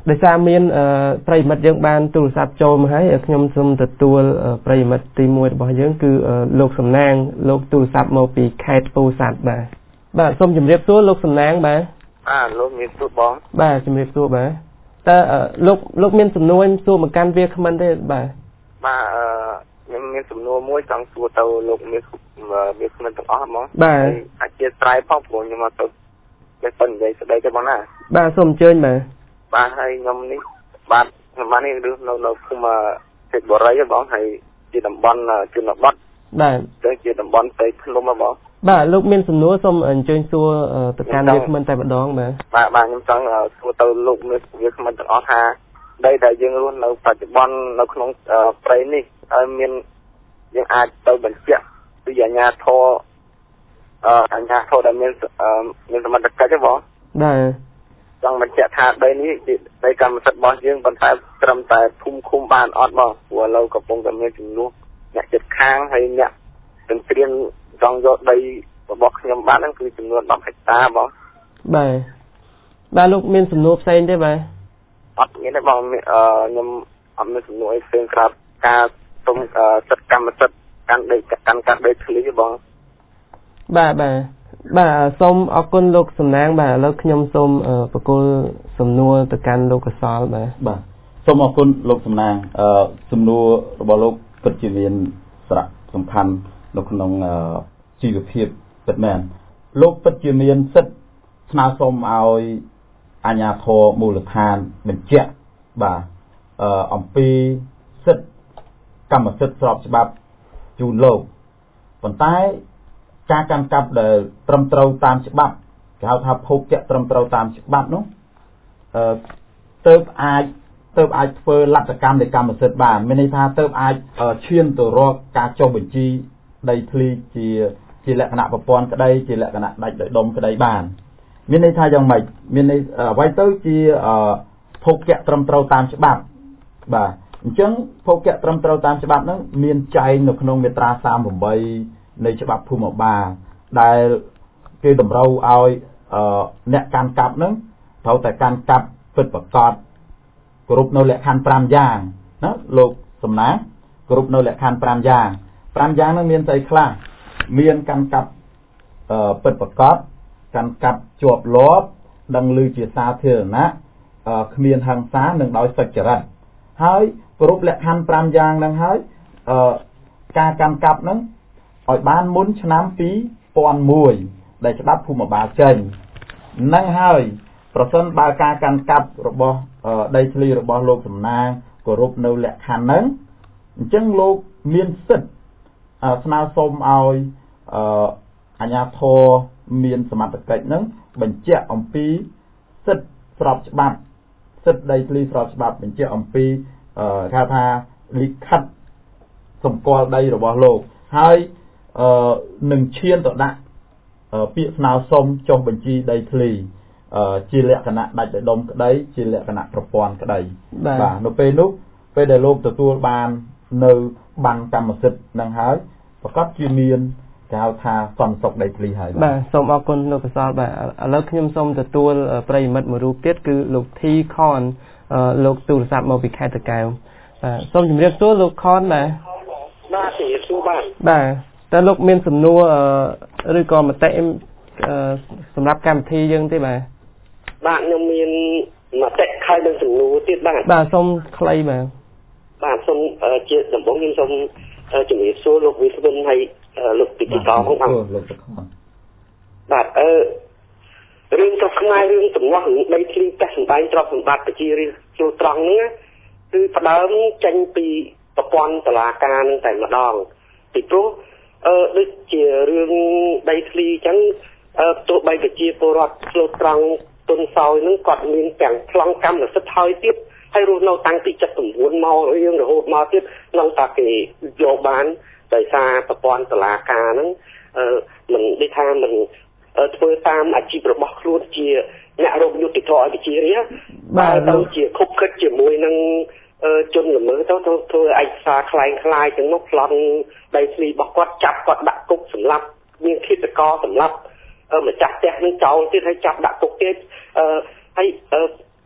ដោយសារមានប្រិយមិត្តយើងបានទូរស័ព្ទចូលមកហើយខ្ញុំសូមទទួលប្រិយមិត្តទីមួយរបស់យើងគឺលោកសំណាងលោកទូរស័ព្ទមកពីខេត្តពោធិ៍សាត់បាទបាទសូមជម្រាបសួរលោកសំណាងបាទបាទលោកមានសួរបងបាទជម្រាបសួរបាទតើលោកលោកមានសំណួរសួរមកកាន់វាគ្មិនទេបាទបាទខ្ញុំមានសំណួរមួយចង់សួរទៅលោកមានវាគ្មិនទាំងអស់ហ្មងបាទអធិស្ឋានផងព្រោះខ្ញុំមកទៅតែប៉ុននិយាយស្ដីទៅបងណាបាទសូមអញ្ជើញបាទបាទហើយខ្ញុំនេះបាទខ្ញុំបាននេះនៅនៅភូមិសេចបរិយបងហើយជាតំបន់ជនបទបាទទៅជាតំបន់ផ្ទៃភ្នំបងបាទលោកមានសំណួរសូមអញ្ជើញសួរទៅកាន់វាគ្មិនតែម្ដងបាទបាទបាទខ្ញុំចង់សួរទៅលោកមានវាគ្មិនទាំងអស់ថាដីដែលយើងរស់នៅបច្ចុប្បន្ននៅក្នុងព្រៃនេះហើយមានយើងអាចទៅបញ្ជាក់ពីអាជ្ញាធរអឺអាជ្ញាធរដែលមានមានសមត្ថកិច្ចទេបងបាទចង់បញ្ជាក់ថាដីនេះជាដីកម្មសិទ្ធិរបស់យើងប៉ុន្តែត្រឹមតែភូមិឃុំបានអត់បងព្រោះឥឡូវកំពុងតែមានចំនួនអ្នកជិតខាងហើយអ្នកទាំងត្រៀមចង់យកដីរបស់ខ្ញុំបានហ្នឹងគឺចំនួនដប់ហិកតាបងបាទបាទលោកមានសំណួរផ្សេងទេបាទអត់មានទេបងអឺខ្ញុំអត់មានសំណួរអីផ្សេងក្រៅការសុំសិទ្ធិកម្មសិទ្ធិកាន់ដីកាន់កាត់ដីធ្លីទេបងបាទបាទបាទសូមអរគុណលោកសំណាងបាទឥឡូវខ្ញុំសូមបកគលសំណួរទៅកាន់លោកកសលបាទបាទសូមអរគុណលោកសំណាងអឺសំណួររបស់លោកពិតជាមានសារៈសំខាន់នៅក្នុងជីវភាពពិតមែនលោកពិតជាមានសិទ្ធិស្នើសុំឲ្យអាជ្ញាធរមូលដ្ឋានបញ្ជាក់បាទអឺអំពីសិទ្ធិកម្មសិទ្ធិស្របច្បាប់ជូនលោកប៉ុន្តែការកាន់កាប់ដែលត្រឹមត្រូវតាមច្បាប់គេហៅថាភោគៈត្រឹមត្រូវតាមច្បាប់នោះអឺទៅអាចទៅអាចធ្វើលទ្ធកម្មនៃកម្មសិទ្ធិបានមានន័យថាទៅអាចឈានទៅរកការចុះបញ្ជីដីធ្លីជាជាលក្ខណៈប្រព័ន្ធក្តីជាលក្ខណៈដាច់ដោយដុំក្តីបានមានន័យថាយ៉ាងម៉េចមានន័យអ្វីទៅជាភោគៈត្រឹមត្រូវតាមច្បាប់បាទអញ្ចឹងភោគៈត្រឹមត្រូវតាមច្បាប់ហ្នឹងមានចែងនៅក្នុងមាត្រាសាមប្រាំបីនៃច្បាប់ភូមិបាលដែលគេតម្រូវឲ្យអ្នកកាន់កាប់ហ្នឹងត្រូវតែកាន់កាប់ពិតប្រាកដគ្រប់នៅលក្ខខណ្ឌប្រាំយ៉ាងណាលោកសំណាងគ្រប់នៅលក្ខខណ្ឌប្រាំយ៉ាងប្រាំយ៉ាងហ្នឹងមានស្អីខ្លះមានកាន់កាប់ពិតប្រាកដកាន់កាប់ជាប់លាប់ដឹងឮជាសាធារណៈគ្មានហិង្សានិងដោយសុចរិតហើយគ្រប់លក្ខខណ្ឌប្រាំយ៉ាងហ្នឹងហើយការកាន់កាប់ហ្នឹងឲ្យបានមុនឆ្នាំពីរពាន់មួយដែលច្បាប់ភូមិបាលចេញហ្នឹងហើយប្រសិនបើការកាន់កាប់របស់ដីធ្លីរបស់លោកសំណាងគោរពនៅលក្ខខណ្ឌហ្នឹងអញ្ចឹងលោកមានសិទ្ធិស្នើសុំឲ្យអាជ្ញាធរមានសមត្ថកិច្ចហ្នឹងបញ្ជាក់អំពីសិទ្ធិស្របច្បាប់សិទ្ធិដីធ្លីស្របច្បាប់បញ្ជាក់អំពីគេថាលិខិតសម្គាល់ដីរបស់លោកហើយនឹងឈានទៅដាក់ពាក្យស្នើសុំចុះបញ្ជីដីធ្លីជាលក្ខណៈដាច់ដោយដុំក្តីជាលក្ខណៈប្រព័ន្ធក្តីបាទនៅពេលនោះពេលដែលលោកទទួលបាននៅបានកម្មសិទ្ធិនឹងហើយប្រកាសជាមានគេហៅថាសន្តិសុខដីធ្លីហើយបាទសូមអរគុណលោកកសលបាទឥឡូវខ្ញុំសូមទទួលប្រិយមិត្តមួយរូបទៀតគឺលោកធីខនលោកទូរស័ព្ទមកពីខេត្តតាកែវបាទសូមជម្រាបសួរលោកខនបាទបាទជម្រាបសួរបាទបាទតើលោកមានសំណួរឬក៏មតិសម្រាប់កម្មវិធីយើងទេបាទបាទខ្ញុំមានមតិខៃនឹងសំណួរទៀតបាទបាទសូមខ្លីបាទបាទសូមជាដំបូងខ្ញុំសូមជម្រាបសួរលោកវិស្វុនហើយលោកពិធីករផងបាទលោកសុខបាទអឺរឿងស្រុកខ្មែររឿងទំនាស់រឿងដីធ្លីផ្ទះសម្បែងទ្រព្យសម្បត្តិប្រជារាស្ត្រត្រង់ហ្នឹងគឺផ្ដើមចេញពីប្រព័ន្ធតុលាការនឹងតែម្ដងពីព្រោះអឺដូចជារឿងដីធ្លីអញ្ចឹងអឺទោះបីប្រជាពលរដ្ឋឆ្លូតត្រង់ទុនសោយនឹងគាត់មានទាំងប្លង់កម្មសិទ្ធិហើយទៀតហើយរស់នៅតាំងពី칠៩មករឿងរហូតមកទៀតនៅតែគេយកបានដោយសារប្រព័ន្ធតុលាការហ្នឹងអឺមិនដូចថាមិនធ្វើតាមអាជីពរបស់ខ្លួនជាអ្នករកយុត្តិធម៌ឲ្យប្រជារាស្ត្របាទទៅជាខុបខិតជាមួយនឹងជនល្មើសទៅធ្វើឯកសារคล้ายคล้ายទាំងនោះប្លន់ដីធ្លីរបស់គាត់ចាប់គាត់ដាក់គុកសម្លាប់មានឃាតករសម្លាប់ម្ចាស់ផ្ទះនឹងចោលទៀតហើយចាប់ដាក់គុកទៀតអឺហើយ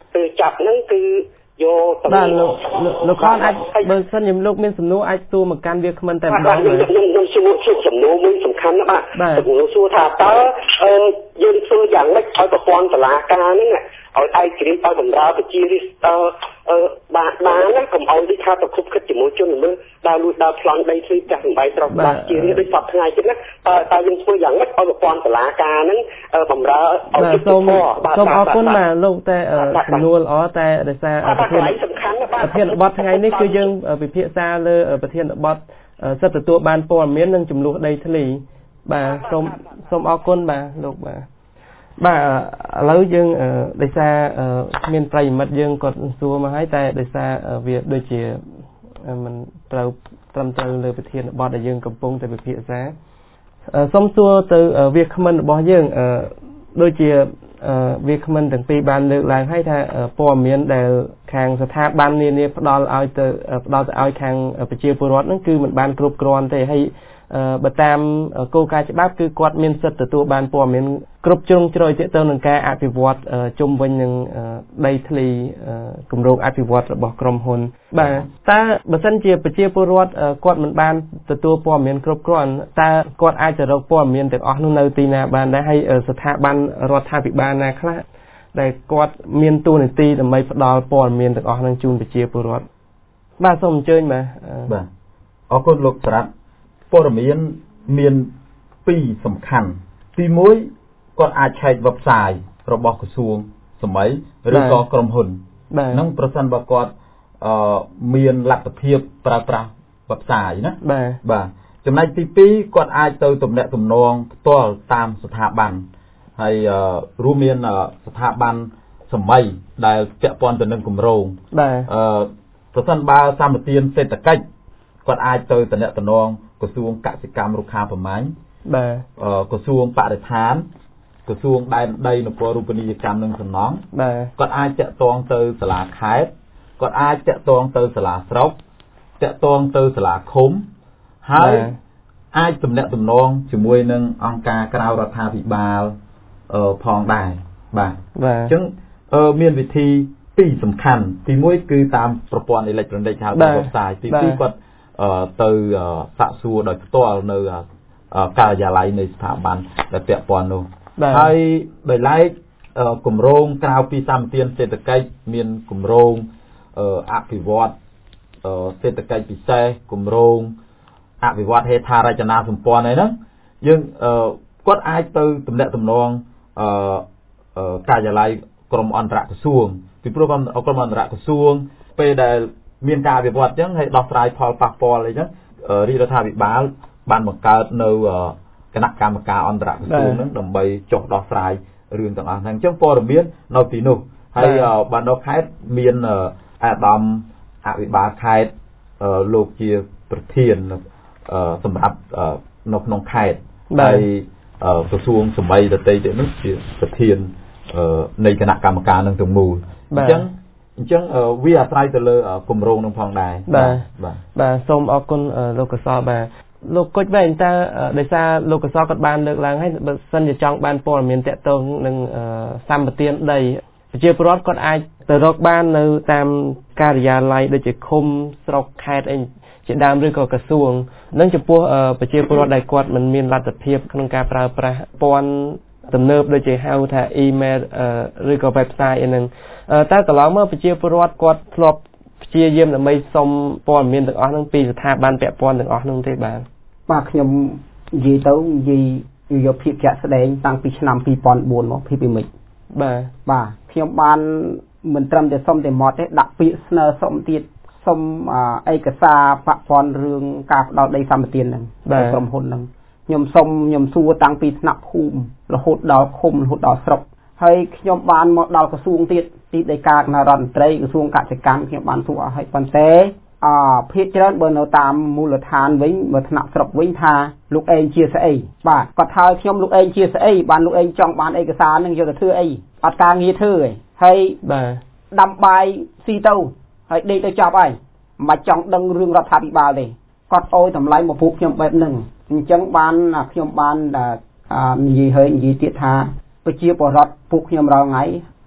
គឺចាប់ហ្នឹងគឺយកទៅបាទលោកលោកខនអាចបើសិនខ្ញុំលោកមានសំណួរអាចសួរមកកាន់វាគ្មិនតែម្ដងខ្ញុំខ្ញុំសួរសួរសំណួរមួយសំខាន់ណាបាទសំណួរសួរថាតើយើងធ្វើយ៉ាងម៉េចឲ្យប្រព័ន្ធតុលាការហ្នឹងឲ្យឯករាជ្យឲ្យបម្រើប្រជារាស្ត្របាទបានណាកុំឲ្យនេះថាប្រគប់គិតជាមួយជនល្មើសដើរលួចដើរប្លន់ដីធ្លីផ្ទះសម្បែងស្រុកបាទជារៀងដូចសពថ្ងៃទៀតណាតើតើយើងធ្វើយ៉ាងម៉េចឲ្យប្រព័ន្ធតុលាការហ្នឹងបម្រើឲ្យយុត្តិធម៌បាទសូមអរគុណបាទលោកតែសំណួរល្អតែដោយសារប្រធានសំខាន់ប្រធានបទថ្ងៃនេះគឺយើងពិភាក្សាលើប្រធានបទសិទ្ធិទទួលបានព័ត៌មាននិងចំនួនដីធ្លីបាទសូមសូមអរគុណបាទលោកបាទបាទឥឡូវយើងដោយសារមានប្រិយមិត្តយើងគាត់សួរមកហើយតែដោយសារវាដូចជាមិនត្រូវត្រឹមត្រូវលើប្រធានបទដែលយើងកំពុងតែពិភាក្សាសូមសួរទៅវាគ្មិនរបស់យើងដូចជាវាគ្មិនទាំងពីរបានលើកឡើងហើយថាព័ត៌មានដែលខាងស្ថាប័ននានាផ្ដល់ឲ្យទៅផ្ដល់ទៅឲ្យខាងប្រជាពលរដ្ឋហ្នឹងគឺមិនបានគ្រប់គ្រាន់ទេហើយបើតាមគោលការណ៍ច្បាប់គឺគាត់មានសិទ្ធិទទួលបានព័ត៌មានគ្រប់ជ្រុងជ្រោយទាក់ទងនឹងការអភិវឌ្ឍជុំវិញនឹងដីធ្លីគម្រោងអភិវឌ្ឍរបស់ក្រុមហ៊ុនបាទតើបើសិនជាប្រជាពលរដ្ឋគាត់មិនបានទទួលព័ត៌មានគ្រប់គ្រាន់តើគាត់អាចទៅរកព័ត៌មានទាំងអស់នោះនៅទីណាបានដែរហើយស្ថាប័នរដ្ឋាភិបាលណាខ្លះដែលគាត់មានតួនាទីដើម្បីផ្ដល់ព័ត៌មានទាំងអស់នឹងជូនប្រជាពលរដ្ឋបាទសូមអញ្ជើញបាទបាទអរគុណលោកប្រាប់ព័ត៌មានមានពីរសំខាន់ទីមួយគាត់អាចឆែក website របស់ក្រសួងសម័យឬក៏ក្រុមហ៊ុនហ្នឹងប្រសិនបើគាត់អឺមានលទ្ធភាពប្រើប្រាស់ website ណាបាទបាទចំណែកទីពីរគាត់អាចទៅទំនាក់ទំនងផ្ទាល់តាមស្ថាប័នហើយរួមមានស្ថាប័នសម័យដែលពាក់ព័ន្ធទៅនឹងគម្រោងបាទអឺប្រសិនបើសម្បទានសេដ្ឋកិច្ចគាត់អាចទៅទំនាក់ទំនងក្រសួងកសិកម្មរុក្ខាប្រមាញ់បាទក្រសួងបរិស្ថានក្រសួងដែនដីនគររូបនីយកម្មនិងសំណង់បាទគាត់អាចតាក់ទងទៅសាលាខេត្តគាត់អាចតាក់ទងទៅសាលាស្រុកតាក់ទងទៅសាលាឃុំហើយអាចទំនាក់ទំនងជាមួយនឹងអង្គការក្រៅរដ្ឋាភិបាលអឺផងដែរបាទបាទអញ្ចឹងមានវិធីពីរសំខាន់ទីមួយគឺតាមប្រព័ន្ធអេឡិចត្រូនិកហៅថា website ទីពីរគាត់ទៅសាកសួរដោយផ្ទាល់នៅការិយាល័យនៃស្ថាប័នដែលពាក់ព័ន្ធនោះហើយដោយឡែកគម្រោងក្រៅពីសម្បទានសេដ្ឋកិច្ចមានគម្រោងអភិវឌ្ឍសេដ្ឋកិច្ចពិសេសគម្រោងអភិវឌ្ឍហេដ្ឋារចនាសម្ព័ន្ធអីហ្នឹងយើងគាត់អាចទៅទំនាក់ទំនងការិយាល័យក្រមអន្តរក្រសួងពីព្រោះក្រមអន្តរក្រសួងពេលដែលមានការវិវត្តអញ្ចឹងហើយដោះស្រាយផលប៉ះពាល់អីចឹងរាជរដ្ឋាភិបាលបានបង្កើតនៅគណៈកម្មការអន្តរក្រសួងហ្នឹងដើម្បីចុះដោះស្រាយរឿងទាំងអស់ហ្នឹងអញ្ចឹងព័ត៌មាននៅទីនោះហើយបាននៅខេត្តមានអាដាមអភិបាលខេត្តលោកជាប្រធានសម្រាប់នៅក្នុងខេត្តហើយក្រសួងសម័យដតីទៀតនោះជាប្រធាននៃគណៈកម្មការនឹងទាំងមូលអញ្ចឹងអញ្ចឹងវាអាស្រ័យទៅលើគម្រោងនឹងផងដែរបាទបាទបាទសូមអរគុណលោកកសលបាទលោកគុជវិញតើដោយសារលោកកសលគាត់បានលើកឡើងហើយបើសិនជាចង់បានព័ត៌មានតាក់ទងនឹងសម្បទានដីប្រជាពលរដ្ឋគាត់អាចទៅរកបាននៅតាមការិយាល័យដូចជាឃុំស្រុកខេត្តអីជាដើមឬក៏ក្រសួងនឹងចំពោះប្រជាពលរដ្ឋដែលគាត់មិនមានលទ្ធភាពក្នុងការប្រើប្រាស់ព័ន្ធទំនើបដូចជាហៅថា email ឬក៏ website អីហ្នឹងតើកន្លងមកប្រជាពលរដ្ឋគាត់ធ្លាប់ព្យាយាមដើម្បីសុំព័ត៌មានទាំងអស់ហ្នឹងពីស្ថាប័នពាក់ព័ន្ធទាំងអស់ហ្នឹងទេបាទបាទខ្ញុំនិយាយទៅនិយាយយកភាពជាក់ស្ដែងតាំងពីឆ្នាំពីរពាន់បួនមកភាពពីមិចបាទបាទខ្ញុំបានមិនត្រឹមតែសុំតែមកទេដាក់ពាក្យស្នើសុំទៀតសុំឯកសារពាក់ព័ន្ធរឿងការផ្ដល់ដីសម្បទានហ្នឹងដល់ក្រុមហ៊ុនហ្នឹងខ្ញុំសុំខ្ញុំសួរតាំងពីថ្នាក់ភូមិរហូតដល់ឃុំរហូតដល់ស្រុកហើយខ្ញុំបានមកដល់ក្រសួងទៀតទីដីកាគណៈរដ្ឋមន្ត្រីក្រសួងកសិកម្មខ្ញុំបានសួរឲ្យប៉ុន្តែអភាគច្រើនបើនៅតាមមូលដ្ឋានវិញមកថ្នាក់ស្រុកវិញថាលោកឯងជាស្អីបាទគាត់ថាខ្ញុំលោកឯងជាស្អីបានលោកឯងចង់បានឯកសារហ្នឹងយកទៅធ្វើអីអត់ការងារធ្វើឯងហើយបាទដាំបាយស៊ីទៅហើយដេកទៅចប់ហើយមិនចង់ដឹងរឿងរដ្ឋាភិបាលទេគាត់អូយតម្លៃមកពួកខ្ញុំបែបហ្នឹងអញ្ចឹងបានខ្ញុំបាននិយាយហើយនិយាយទៀតថាប្រជាពលរដ្ឋពួកខ្ញុំរាល់ថ្ងៃ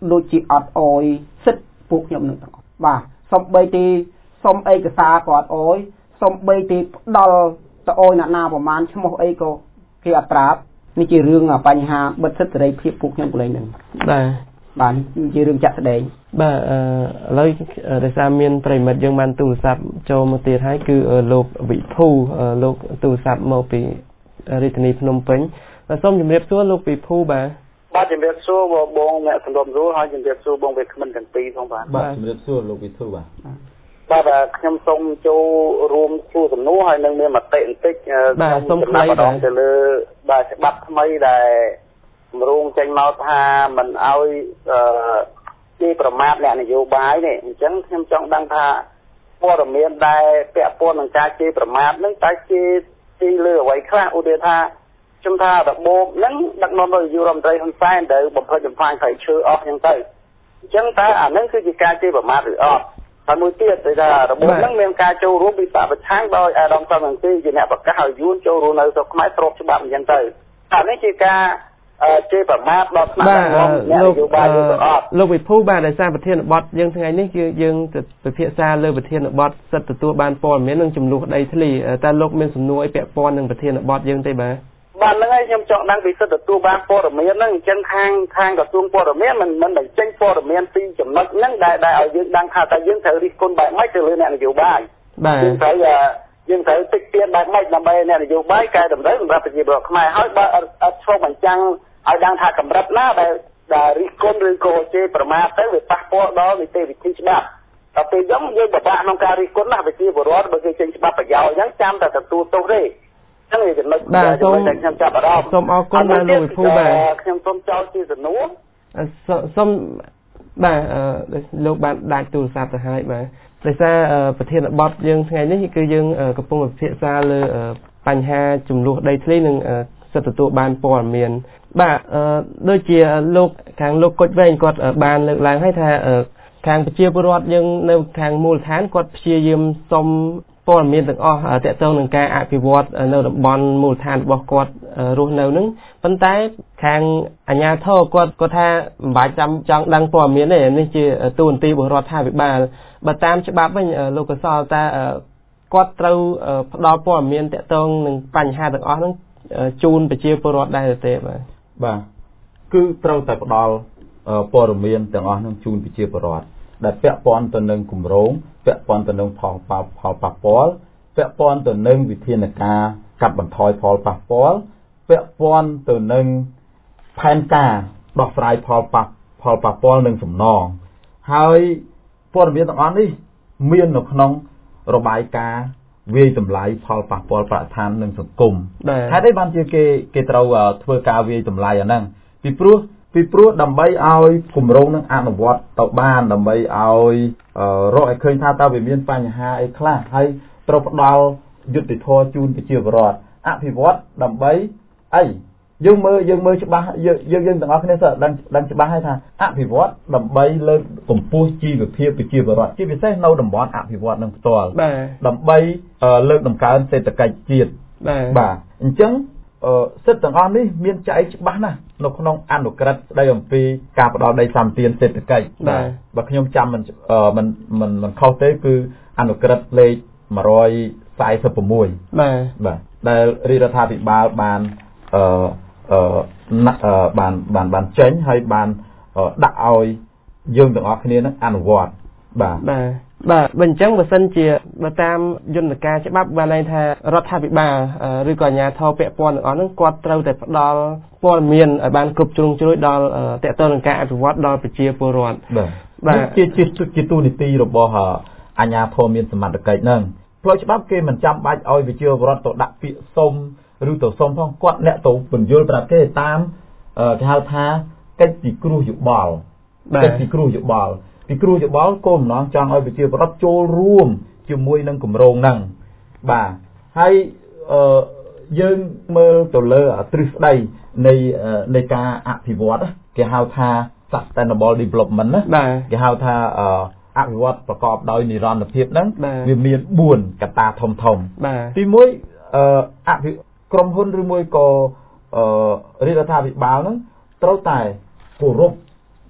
ដូចជាអត់អោយសិទ្ធពួកខ្ញុំនឹងទាំងអស់បាទសំបីទីសុំឯកសារក៏អត់អោយសំបីទីផ្ដល់ទៅអោយអ្នកណាប្រមាណឈ្មោះអីក៏គេអត់ប្រាប់នេះជារឿងបញ្ហាបិទសិទ្ធិសេរីភាពពួកខ្ញុំកន្លែងហ្នឹងបាទបាទនេះជារឿងចាក់ស្ដែងបាទឥឡូវដោយសារមានប្រិមិត្តយើងបានទូរស័ព្ទចូលមកទៀតហើយគឺលោកវិភូលោកទូរស័ព្ទមកពីរាជធានីភ្នំពេញសូមជម្រាបសួរលោកវិភូបាទបាទជំរាបសួរបងអ្នកសម្រុំរួលហើយជំរាបសួរបងវាគ្មិនទាំងពីរផងបាទបាទជំរាបសួរលោកវិភូបាទបាទខ្ញុំសូមចូលរួមសួរសំណួរហើយនឹងមានមតិបន្តិចខ្ញុំសូមថ្លែងបាទទៅលើបាទច្បាប់ថ្មីដែលគម្រោងចេញមកថាមិនឲ្យអឺជាប្រមាថអ្នកនយោបាយនេះអញ្ចឹងខ្ញុំចង់ដឹងថាព័ត៌មានដែលពាក់ព័ន្ធនឹងការជេរប្រមាថនឹងតើជាទីលើអ្វីខ្លះឧទាហរណ៍ថាខ្ញុំថារបបហ្នឹងដឹកនាំដោយនាយករដ្ឋមន្ត្រីហ៊ុនសែនទៅបំផិតបំផាញព្រៃឈើអស់អញ្ចឹងទៅអញ្ចឹងតើអាហ្នឹងគឺជាការជេរប្រមាថឬអត់ហើយមួយទៀតគឺថារបបហ្នឹងមានការចូលរួមពីបពប្រឆាំងដោយអាដាមសំរងស៊ីជាអ្នកប្រកាសឲ្យយួនចូលរួមនៅស្រុកខ្មែរស្របច្បាប់អញ្ចឹងទៅអានេះជាការជេរប្រមាថដល់ថ្នាក់ដឹកនាំអ្នកនយោបាយឬក៏អត់លោកវិភូបាទដោយសារប្រធានបទយើងថ្ងៃនេះគឺយើងពិភាក្សាលើប្រធានបទសិទ្ធិទទួលបានព័ត៌មាននិងចំនួនដីធ្លីតើលោកមានសំណួរអីពាក់ព័ន្ធនឹងប្រធានបទយើងទេបាទបាទហ្នឹងហើយខ្ញុំចង់ដឹងពីសិទ្ធិទទួលបានព័ត៌មានហ្នឹងអញ្ចឹងខាងខាងក្រសួងព័ត៌មានមិនមិនបញ្ចេញព័ត៌មានពីចំណុចហ្នឹងដែលដែលឲ្យយើងដឹងថាតើយើងត្រូវរិះគន់បែបម៉េចទៅលើអ្នកនយោបាយយើងត្រូវយើងត្រូវតិចទៀតបែបម៉េចដើម្បីអ្នកនយោបាយកែតម្រូវសម្រាប់ប្រជាពលរដ្ឋខ្មែរហើយបើអត់ឆ្លុះបញ្ចាំងឲ្យដឹងថាកម្រិតណាដែលដែលរិះគន់ឬក៏ជេរប្រមាថទៅវាប៉ះពាល់ដល់នីតិវិធីច្បាប់ដល់ពេលអញ្ចឹងយើងពិបាកក្នុងការរិះគន់ណាប្រជាពលរដ្ឋបើគេចេញច្បាប់ប្រយោជន៍អញ្ចឹងចាំតែទទួលទោសទេចឹងវាចំណុចដែលខ្ញុំចាប់អារម្មណ៍សូមអរគុណដល់លោកវិភូបាទខ្ញុំសូមចោទជាសំណួរសូមបាទលោកបានដាច់ទូរស័ព្ទទៅហើយបាទដោយសារប្រធានបទយើងថ្ងៃនេះគឺយើងកំពុងពិភាក្សាលើបញ្ហាចំនួនដីធ្លីនិងសិទ្ធិទទួលបានព័ត៌មានបាទដូចជាលោកខាងលោកកុចវែងគាត់បានលើកឡើងឲ្យថាខាងប្រជាពលរដ្ឋយើងនៅខាងមូលដ្ឋានគាត់ព្យាយាមសុំព័ត៌មានទាំងអស់ទាក់ទងនឹងការអភិវឌ្ឍនៅតំបន់មូលដ្ឋានរបស់គាត់រស់នៅនឹងប៉ុន្តែខាងអាជ្ញាធរគាត់គាត់ថាមិនបាច់ចាំចង់ដឹងព័ត៌មានទេនេះជាតួនាទីរបស់រដ្ឋាភិបាលបើតាមច្បាប់វិញលោកកសលតើគាត់ត្រូវផ្ដល់ព័ត៌មានទាក់ទងនឹងបញ្ហាទាំងអស់ហ្នឹងជូនប្រជាពលរដ្ឋដែរទេបាទបាទគឺត្រូវតែផ្ដល់ព័ត៌មានទាំងអស់ហ្នឹងជូនប្រជាពលរដ្ឋដែលពាក់ព័ន្ធទៅនឹងគម្រោងពាក់ព័ន្ធទៅនឹងផលប៉ះផលប៉ះពាល់ពាក់ព័ន្ធទៅនឹងវិធានការកាត់បន្ថយផលប៉ះពាល់ពាក់ព័ន្ធទៅនឹងផែនការដោះស្រាយផលប៉ះផលប៉ះពាល់និងសំណងហើយព័ត៌មានទាំងអស់នេះមាននៅក្នុងរបាយការណ៍វាយតម្លៃផលប៉ះពាល់បរិស្ថាននិងសង្គមហេតុអីបានជាគេគេត្រូវធ្វើការវាយតម្លៃអាហ្នឹងពីព្រោះពីព្រោះដើម្បីឲ្យគម្រោងនឹងអនុវត្តទៅបានដើម្បីឲ្យរកឲ្យឃើញថាតើវាមានបញ្ហាអីខ្លះហើយត្រូវផ្ដល់យុត្តិធម៌ជូនប្រជាពលរដ្ឋអភិវឌ្ឍដើម្បីអីយើងមើលយើងមើលច្បាស់យើងយើងទាំងអស់គ្នាដឹងដឹងច្បាស់ហើយថាអភិវឌ្ឍដើម្បីលើកកម្ពស់ជីវភាពប្រជាពលរដ្ឋជាពិសេសនៅតំបន់អភិវឌ្ឍនឹងផ្ទាល់ដើម្បីលើកតម្កើងសេដ្ឋកិច្ចជាតិបាទអញ្ចឹងសិទ្ធិទាំងអស់នេះមានចែកច្បាស់ណាស់នៅក្នុងអនុក្រឹត្យស្ដីអំពីការផ្ដល់ដីសម្បត្តិសេដ្ឋកិច្ចបាទបើខ្ញុំចាំមិនមិនមិនមិនខុសទេគឺអនុក្រឹត្យលេខmột bốn sáu បាទបាទដែលរាជរដ្ឋាភិបាលបានអឺអឺបានបានបានចេញហើយបានដាក់ឲ្យយើងទាំងអស់គ្នានឹងអនុវត្តបាទបាទបាទបើអញ្ចឹងបើសិនជាបើតាមយន្តការច្បាប់បានន័យថារដ្ឋាភិបាលឬក៏អាជ្ញាធរពាក់ព័ន្ធទាំងអស់ហ្នឹងគាត់ត្រូវតែផ្ដល់ព័ត៌មានឲ្យបានគ្រប់ជ្រុងជ្រោយដល់តកតនឹងការអភិវឌ្ឍដល់ប្រជាពលរដ្ឋបាទបាទជាជាជាទូនីតិរបស់អាជ្ញាធរមានសមត្ថកិច្ចហ្នឹងផ្លូវច្បាប់គេមិនចាំបាច់ឲ្យប្រជាពលរដ្ឋទៅដាក់ពាក្យសុំឬទៅសុំផងគាត់អ្នកទៅបញ្យល់ប្រាប់គេតាមគេហៅថាកិច្ចពិគ្រោះយោបល់កិច្ចពិគ្រោះយោបល់ពិគ្រោះយោបល់គោលបំណងចង់ឲ្យប្រជាពលរដ្ឋចូលរួមជាមួយនឹងគម្រោងហ្នឹងបាទហើយយើងមើលទៅលើទ្រឹស្ដីនៃនៃការអភិវឌ្ឍគេហៅថា sustainable development ណាគេហៅថាអភិវឌ្ឍប្រកបដោយនិរន្តរភាពហ្នឹងវាមានបួនកត្តាធំធំទីមួយអភិក្រុមហ៊ុនឬមួយក៏រាជរដ្ឋាភិបាលហ្នឹងត្រូវតែគោរព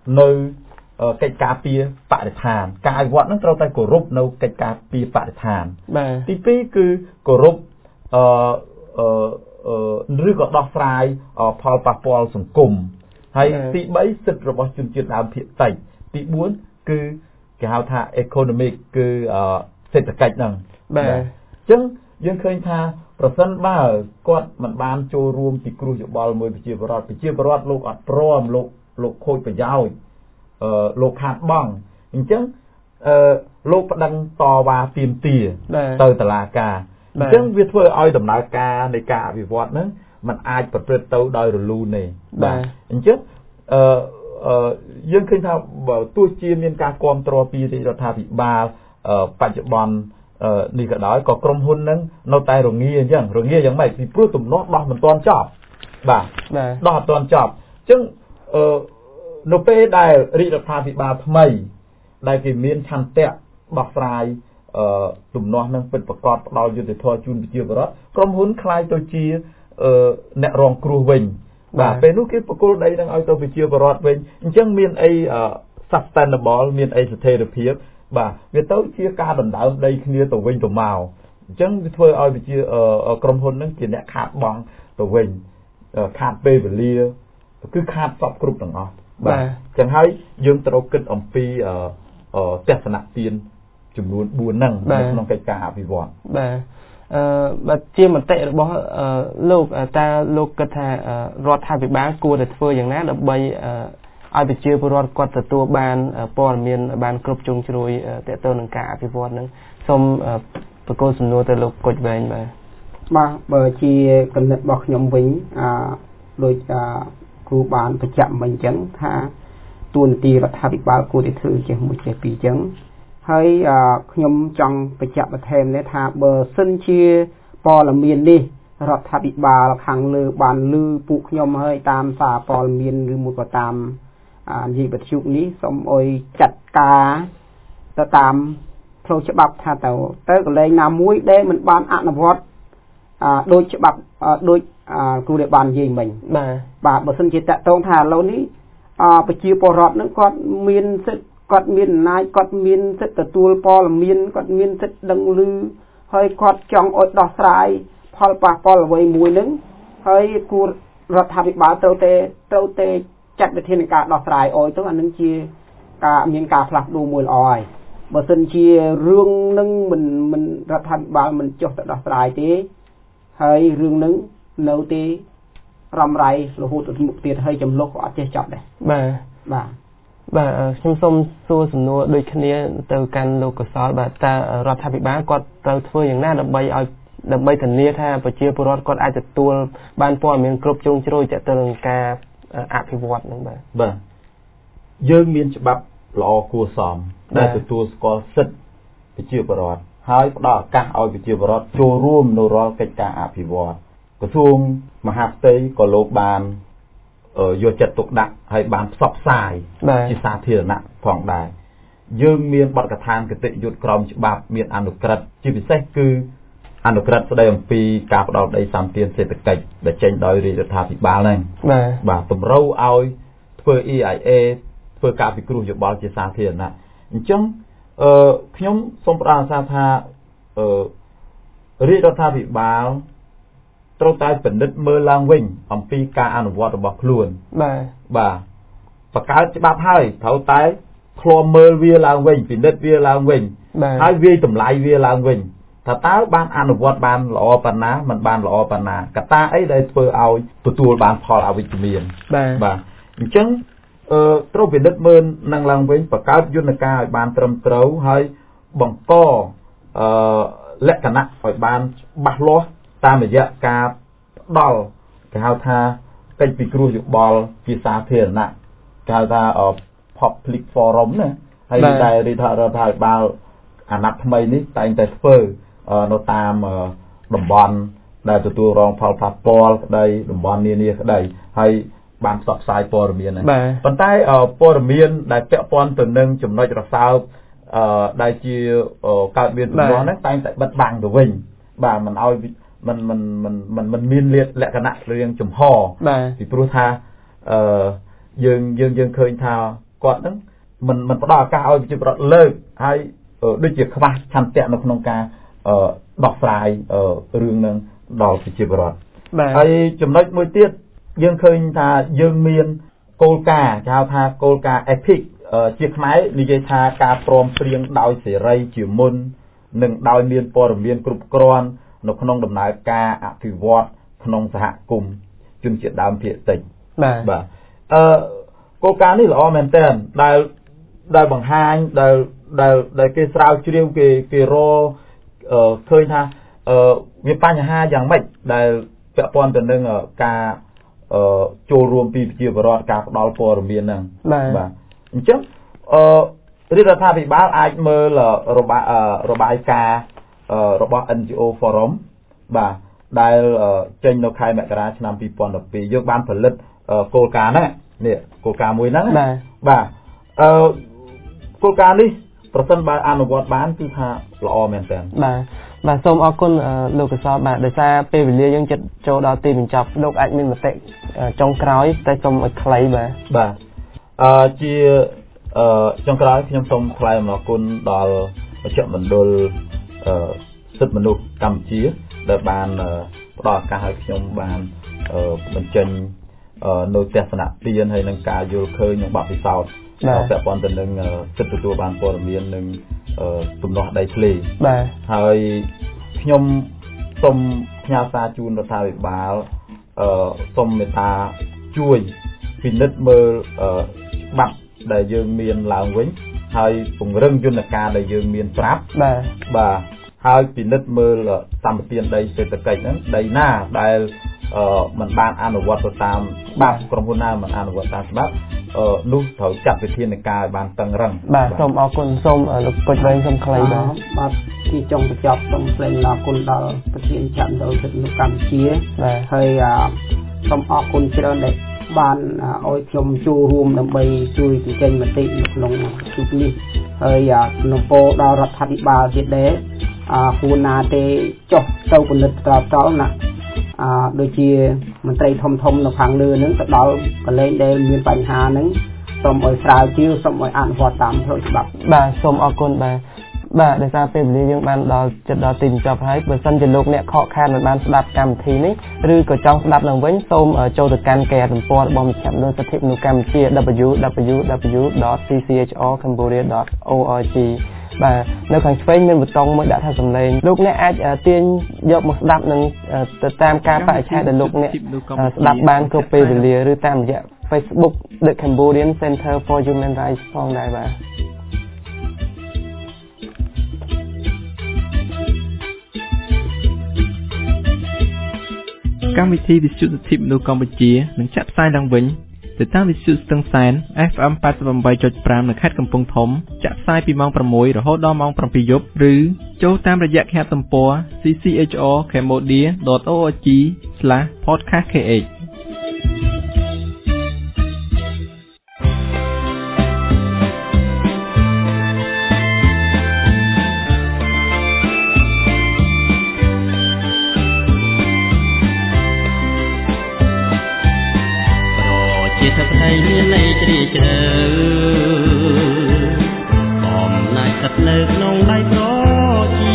នៅកិច្ចការពារបរិស្ថានការអភិវឌ្ឍនឹងត្រូវតែគោរពនៅកិច្ចការពារបរិស្ថានទីពីរគឺគោរពអឺអឺឬក៏ដោះស្រាយផលប៉ះពាល់សង្គមហើយទីបីសិទ្ធិរបស់ជនជាតិដើមភាគតិចទីបួនគឺគេហៅថា economic គឺសេដ្ឋកិច្ចហ្នឹងបាទអញ្ចឹងយើងឃើញថាប្រសិនបើគាត់មិនបានចូលរួមពិគ្រោះយោបល់មួយប្រជាពលរដ្ឋប្រជាពលរដ្ឋលោកអត់ព្រមលោកលោកខូចប្រយោជន៍អឺលោកខាតបង់អញ្ចឹងអឺលោកប្តឹងតវ៉ាទាមទារទៅតុលាការអញ្ចឹងវាធ្វើឲ្យដំណើរការនៃការអភិវឌ្ឍហ្នឹងมันអាចប្រព្រឹត្តទៅដោយរលូនទេបាទអញ្ចឹងអឺអឺយើងឃើញថាបើទោះជាមានការគាំទ្រពីរដ្ឋាភិបាលបច្ចុប្បន្ននេះក៏ដោយក៏ក្រុមហ៊ុនហ្នឹងនៅតែរងាអញ្ចឹងរងាយ៉ាងម៉េចពីព្រោះទំនាស់ដោះមិនទាន់ចប់បាទដោះអត់ទាន់ចប់អញ្ចឹងអឺនៅពេលដែលរាជរដ្ឋាភិបាលថ្មីដែលគេមានឆន្ទៈដោះស្រាយអឺទំនាស់នឹងពិតប្រាកដផ្ដល់យុត្តិធម៌ជូនប្រជាពលរដ្ឋក្រុមហ៊ុនខ្លាយទៅជាអឺអ្នករងគ្រោះវិញបាទពេលនោះគេបកគលដីនឹងឲ្យទៅប្រជាពលរដ្ឋវិញអញ្ចឹងមានអី sustainable មានអីស្ថិរភាពបាទវាទៅជាការដណ្ដើមដីគ្នាទៅវិញទៅមកអញ្ចឹងវាធ្វើឲ្យប្រជាក្រុមហ៊ុននឹងជាអ្នកខាតបង់ទៅវិញខាតពេលវេលាគឺខាតសពគ្រប់ទាំងអស់បាទអញ្ចឹងហើយយើងត្រូវគិតអំពីទស្សនៈទានចំនួនបួនហ្នឹងក្នុងកិច្ចការអភិវឌ្ឍបាទអឺបើជាមតិរបស់លោកតើលោកគិតថារដ្ឋាភិបាលគួរតែធ្វើយ៉ាងណាដើម្បីឲ្យប្រជាពលរដ្ឋគាត់ទទួលបានព័ត៌មានបានគ្រប់ជ្រុងជ្រោយទាក់ទងនឹងការអភិវឌ្ឍហ្នឹងសូមប្រកល់សំណួរទៅលោកគុជវែងបាទបាទបើជាគណិតរបស់ខ្ញុំវិញអឺដូចគ្រូបានបញ្ជាក់មិញអញ្ចឹងថាទួនាទីរដ្ឋាភិបាលគួរតែធ្វើចេះមួយចេះពីរអញ្ចឹងហើយខ្ញុំចង់បញ្ជាក់បន្ថែមនេះថាបើសិនជាព័ត៌មាននេះរដ្ឋាភិបាលខាងលើបានលឺពួកខ្ញុំហើយតាមសារព័ត៌មានឬមួយក៏តាមនិយាយបទជុកនេះសូមអុយចាត់ការទៅតាមផ្លូវច្បាប់ថាទៅទៅកន្លែងណាមួយដែលមិនបានអនុវត្តដោយច្បាប់ដោយគ្រូដែលបាននិយាយមិញបាទបាទបើសិនជាតកតងថាឥឡូវនេះប្រជាពលរដ្ឋនឹងគាត់មានសិទ្ធិគាត់មានអំណាចគាត់មានសិទ្ធិទទួលព័ត៌មានគាត់មានសិទ្ធិដឹងឮហើយគាត់ចង់ឲ្យដោះស្រាយផលប៉ះពាល់អ្វីមួយនឹងហើយគួររដ្ឋាភិបាលត្រូវតែត្រូវតែចាត់វិធានការដោះស្រាយអោយទៅអានឹងជាការមានការផ្លាស់ប្ដូរមួយល្អហើយបើសិនជារឿងនឹងមិនមិនរដ្ឋាភិបាលមិនចុះទៅដោះស្រាយទេហើយរឿងនឹងនៅទីរំរាយរហូតដល់មុខទៀតហើយចំនួនក៏អត់ចេះចប់ដែរបាទបាទបាទខ្ញុំសូមសួរសំណួរដូចគ្នាទៅកាន់លោកកសលបាទតើរដ្ឋាភិបាលគាត់ត្រូវធ្វើយ៉ាងណាដើម្បីឲ្យដើម្បីធានាថាប្រជាពលរដ្ឋគាត់អាចទទួលបានព័ត៌មានគ្រប់ជ្រុងជ្រោយទាក់ទងនឹងការអភិវឌ្ឍហ្នឹងបាទបាទយើងមានច្បាប់ល្អគួរសមដែលទទួលស្គាល់សិទ្ធិប្រជាពលរដ្ឋហើយផ្ដល់ឱកាសឲ្យប្រជាពលរដ្ឋចូលរួមនៅរាល់កិច្ចការអភិវឌ្ឍក្រសួងមហាផ្ទៃក៏លោកបានយកចិត្តទុកដាក់ហើយបានផ្សព្វផ្សាយជាសាធារណៈផងដែរយើងមានបទកថាគតិយុត្តក្រមច្បាប់មានអនុក្រឹត្យជាពិសេសគឺអនុក្រឹត្យស្ដីអំពីការផ្ដល់ដីសម្បត្តិសេដ្ឋកិច្ចដែលចេញដោយរាជរដ្ឋាភិបាលហ្នឹងបាទបាទតម្រូវឲ្យធ្វើ E I A ធ្វើការពិគ្រោះយោបល់ជាសាធារណៈអញ្ចឹងអឺខ្ញុំសូមផ្ដល់អាសាថាអឺរាជរដ្ឋាភិបាលត្រូវតែពិនិត្យមើលឡើងវិញអំពីការអនុវត្តរបស់ខ្លួនបាទបាទបង្កើតច្បាប់ហើយត្រូវតែឃ្លាំមើលវាឡើងវិញពិនិត្យវាឡើងវិញហើយវាយតម្លៃវាឡើងវិញថាតើបានអនុវត្តបានល្អប៉ុណ្ណាមិនបានល្អប៉ុណ្ណាកត្តាអីដែលធ្វើឲ្យទទួលបានផលអវិជ្ជមានបាទអញ្ចឹងអឺត្រូវពិនិត្យមើលនឹងឡើងវិញបង្កើតយន្តការឲ្យបានត្រឹមត្រូវហើយបង្កអឺលក្ខណៈឲ្យបានច្បាស់លាស់តាមរយៈការផ្ដល់គេហៅថាកិច្ចពិគ្រោះយោបល់ជាសាធារណៈគេហៅថា public forum ណាហើយដែលរដ្ឋាភិបាលអាណត្តិថ្មីនេះតែងតែធ្វើនៅតាមតំបន់ដែលទទួលរងផលប៉ះពាល់ក្តីតំបន់នានាក្តីហើយបានផ្សព្វផ្សាយព័ត៌មានហ្នឹងប៉ុន្តែព័ត៌មានដែលពាក់ព័ន្ធទៅនឹងចំណុចរសើបដែលជាកើតមានទំនាស់ហ្នឹងតែងតែបិទបាំងទៅវិញបាទមិនឲ្យมันมันมันมันมันមានលក្ខណៈរឿងចំហពីព្រោះថាអឺយើងយើងយើងឃើញថាគាត់ហ្នឹងមិនមិនផ្ដល់ឱកាសឲ្យប្រជាពលរដ្ឋលើកហើយដូចជាខ្វះឆន្ទៈនៅក្នុងការដោះស្រាយរឿងហ្នឹងដល់ប្រជាពលរដ្ឋហើយចំណុចមួយទៀតយើងឃើញថាយើងមានគោលការណ៍គេហៅថាគោលការណ៍ ethic ជាខ្មែរនិយាយថាការព្រមព្រៀងដោយសេរីជាមុននិងដោយមានព័ត៌មានគ្រប់គ្រាន់នៅក្នុងដំណើរការអភិវឌ្ឍក្នុងសហគមន៍ជនជាតិដើមភាគតិចបាទបាទអឺគោលការណ៍នេះល្អមែនទែនដែលដែលបង្ហាញដែលដែលដែលគេស្រាវជ្រាវគេគេរកឃើញថាអឺមានបញ្ហាយ៉ាងម៉េចដែលពាក់ព័ន្ធទៅនឹងការចូលរួមពីប្រជាពលរដ្ឋការផ្ដល់ព័ត៌មានហ្នឹងបាទអញ្ចឹងអឺរដ្ឋាភិបាលអាចមើលរបាយរបាយការណ៍របស់ เอ็น จี โอ Forum បាទដែលចេញនៅខែមករាឆ្នាំពីរពាន់ដប់ពីរយើងបានផលិតគោលការណ៍ហ្នឹងនេះគោលការណ៍មួយហ្នឹងបាទបាទអឺគោលការណ៍នេះប្រសិនបើអនុវត្តបានគឺថាល្អមែនតើបាទបាទសូមអរគុណលោកកសលបាទដោយសារពេលវេលាយើងជិតចូលដល់ទីបញ្ចប់លោកអាចមានមតិចុងក្រោយតែសូមឲ្យខ្លីបាទបាទអឺជាអឺចុងក្រោយខ្ញុំសូមថ្លែងអំណរគុណដល់មជ្ឈមណ្ឌលអឺសិទ្ធិមនុស្សកម្ពុជាដែលបានផ្ដល់ឱកាសឲ្យខ្ញុំបានបញ្ចេញនៅទស្សនៈទានហើយនឹងការយល់ឃើញនិងបទពិសោធន៍ពាក់ព័ន្ធទៅនឹងសិទ្ធិទទួលបានព័ត៌មាននិងទំនាស់ដីធ្លីបាទហើយខ្ញុំសូមផ្ញើសារជូនរដ្ឋាភិបាលអឺសូមមេត្តាជួយពិនិត្យមើលច្បាប់ដែលយើងមានឡើងវិញហើយពង្រឹងយន្តការដែលយើងមានប្រាប់បាទបាទហើយពិនិត្យមើលសម្បទានដីសេដ្ឋកិច្ចហ្នឹងដីណាដែលអឺมันបានអនុវត្តទៅតាមច្បាប់ក្រុមហ៊ុនណាมันអនុវត្តតាមច្បាប់អឺនោះត្រូវចាត់វិធានការឲ្យបានតឹងរឹងបាទសូមអរគុណសូមលោកពុជវែងសូមខ្លីបាទបាទទីចុងបញ្ចប់សូមថ្លែងអរគុណដល់ប្រធានចន្ទរដ្ឋសិទ្ធិមនុស្សកម្ពុជាហើយសូមអរគុណច្រើនដែលបានឲ្យខ្ញុំចូលរួមដើម្បីជួយបញ្ចេញមតិនៅក្នុងជុំនេះហើយក្នុងពោដល់រដ្ឋាភិបាលទៀតដែរអឺគួរណាទេចុះទៅពិនិត្យត្រតល់ណាអឺដូចជាមន្ត្រីធំធំនៅខាងលើហ្នឹងទៅដល់កន្លែងដែលមានបញ្ហាហ្នឹងសូមឲ្យស្រាវជ្រាវសូមឲ្យអនុវត្តតាមផ្លូវច្បាប់បាទសូមអរគុណបាទបាទដោយសារពេលវេលាយើងបានដល់ជិតដល់ទីបញ្ចប់ហើយបើសិនជាលោកអ្នកខកខានមិនបានស្ដាប់កម្មវិធីនេះឬក៏ចង់ស្ដាប់ឡើងវិញសូមចូលទៅកាន់គេហទំព័ររបស់មជ្ឈមណ្ឌលសិទ្ធិមនុស្សកម្ពុជា ดับเบิลยู ดับเบิลยู ดับเบิลยู ดอท ซี ซี เอช ออร์ cambodia ดอท โอ อาร์ จี បាទនៅខាងឆ្វេងមានប៊ូតុងមួយដាក់ថាសំឡេងលោកអ្នកអាចទាញយកមកស្ដាប់នឹងទៅតាមការបរិច្ឆេទដែលលោកអ្នកស្ដាប់បានគ្រប់ពេលវេលាឬតាមរយៈ Facebook The Cambodian Center for Human Rights ផងដែរបាទកម្មវិធីវិទ្យុសិទ្ធិមនុស្សកម្ពុជានឹងចាក់ផ្សាយឡើងវិញទៅតាមវិទ្យុស្ទឹងសែន เอฟ เอ็ม แปดสิบแปดจุดห้า នៅខេត្តកំពង់ធំចាក់ផ្សាយពីម៉ោងប្រាំមួយរហូតដល់ម៉ោងប្រាំពីរយប់ឬចូលតាមរយៈគេហទំព័រ ซี ซี เอช ออร์ cambodia ดอท โอ อาร์ จี ស្លាស ផតខាស เค เอชមានន័យជ្រាលជ្រៅអំណាចស្ថិតនៅក្នុងដៃប្រជី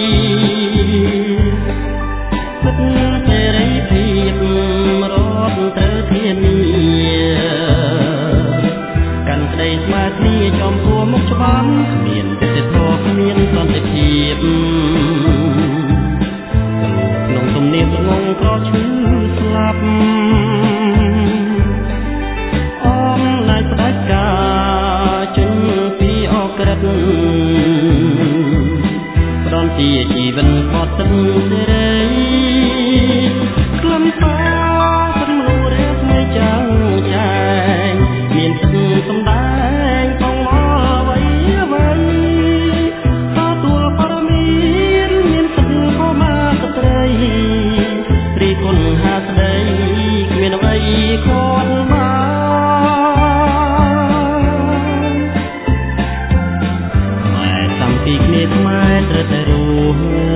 សិទ្ធិសេរីភាពរដ្ឋត្រូវធានាកាន់ក្តីស្មើគ្នាចំពោះមុខច្បាប់គ្មានយុត្តិធម៌គ្មានសន្តិភាពក្នុងទំនៀមងងក្រឈឺស្លាប់ផ្ដាច់ការជន់ពីអក្រិតផ្ដន់ជាជីវិតផតសិនសេរីក្លំសាសិនមនុស្សរៀបមិនចាំងចែងមានសិទ្ធិសម្ដែងផងអ្វីអ្វីទទួលព័ត៌មានមានសិទ្ធិខមាស្ត្រីរីគុណហាស្ដីគ្មានអ្វីខត់ពីគ្នាខ្មែរត្រូវតែរស់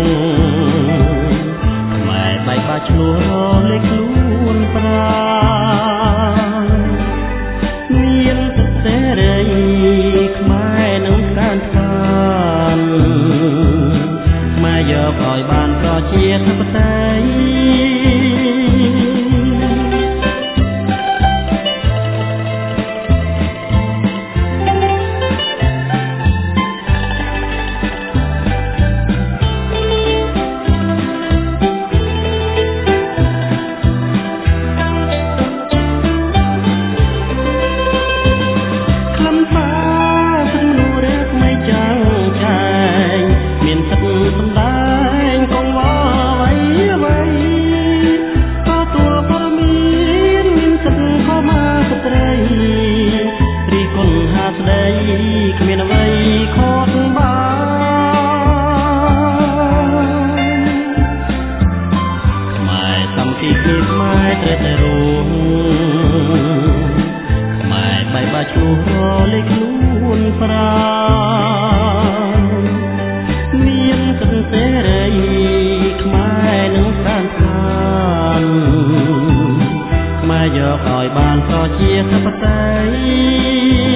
ខ្មែរបែកបាក់ឆ្លោះលេខខ្លួនប្រាមានសិទ្ធិសេរីពីគេខ្មែរត្រូវតែរួមខ្មែរបែបបាច់ឆ្លោះរលេខខ្លួនប្រាមានសិទ្ធិសេរីខ្មែរនឹងប្រានប្រានខ្មែរយកឲ្យបានប្រជាធិបតេយ្យ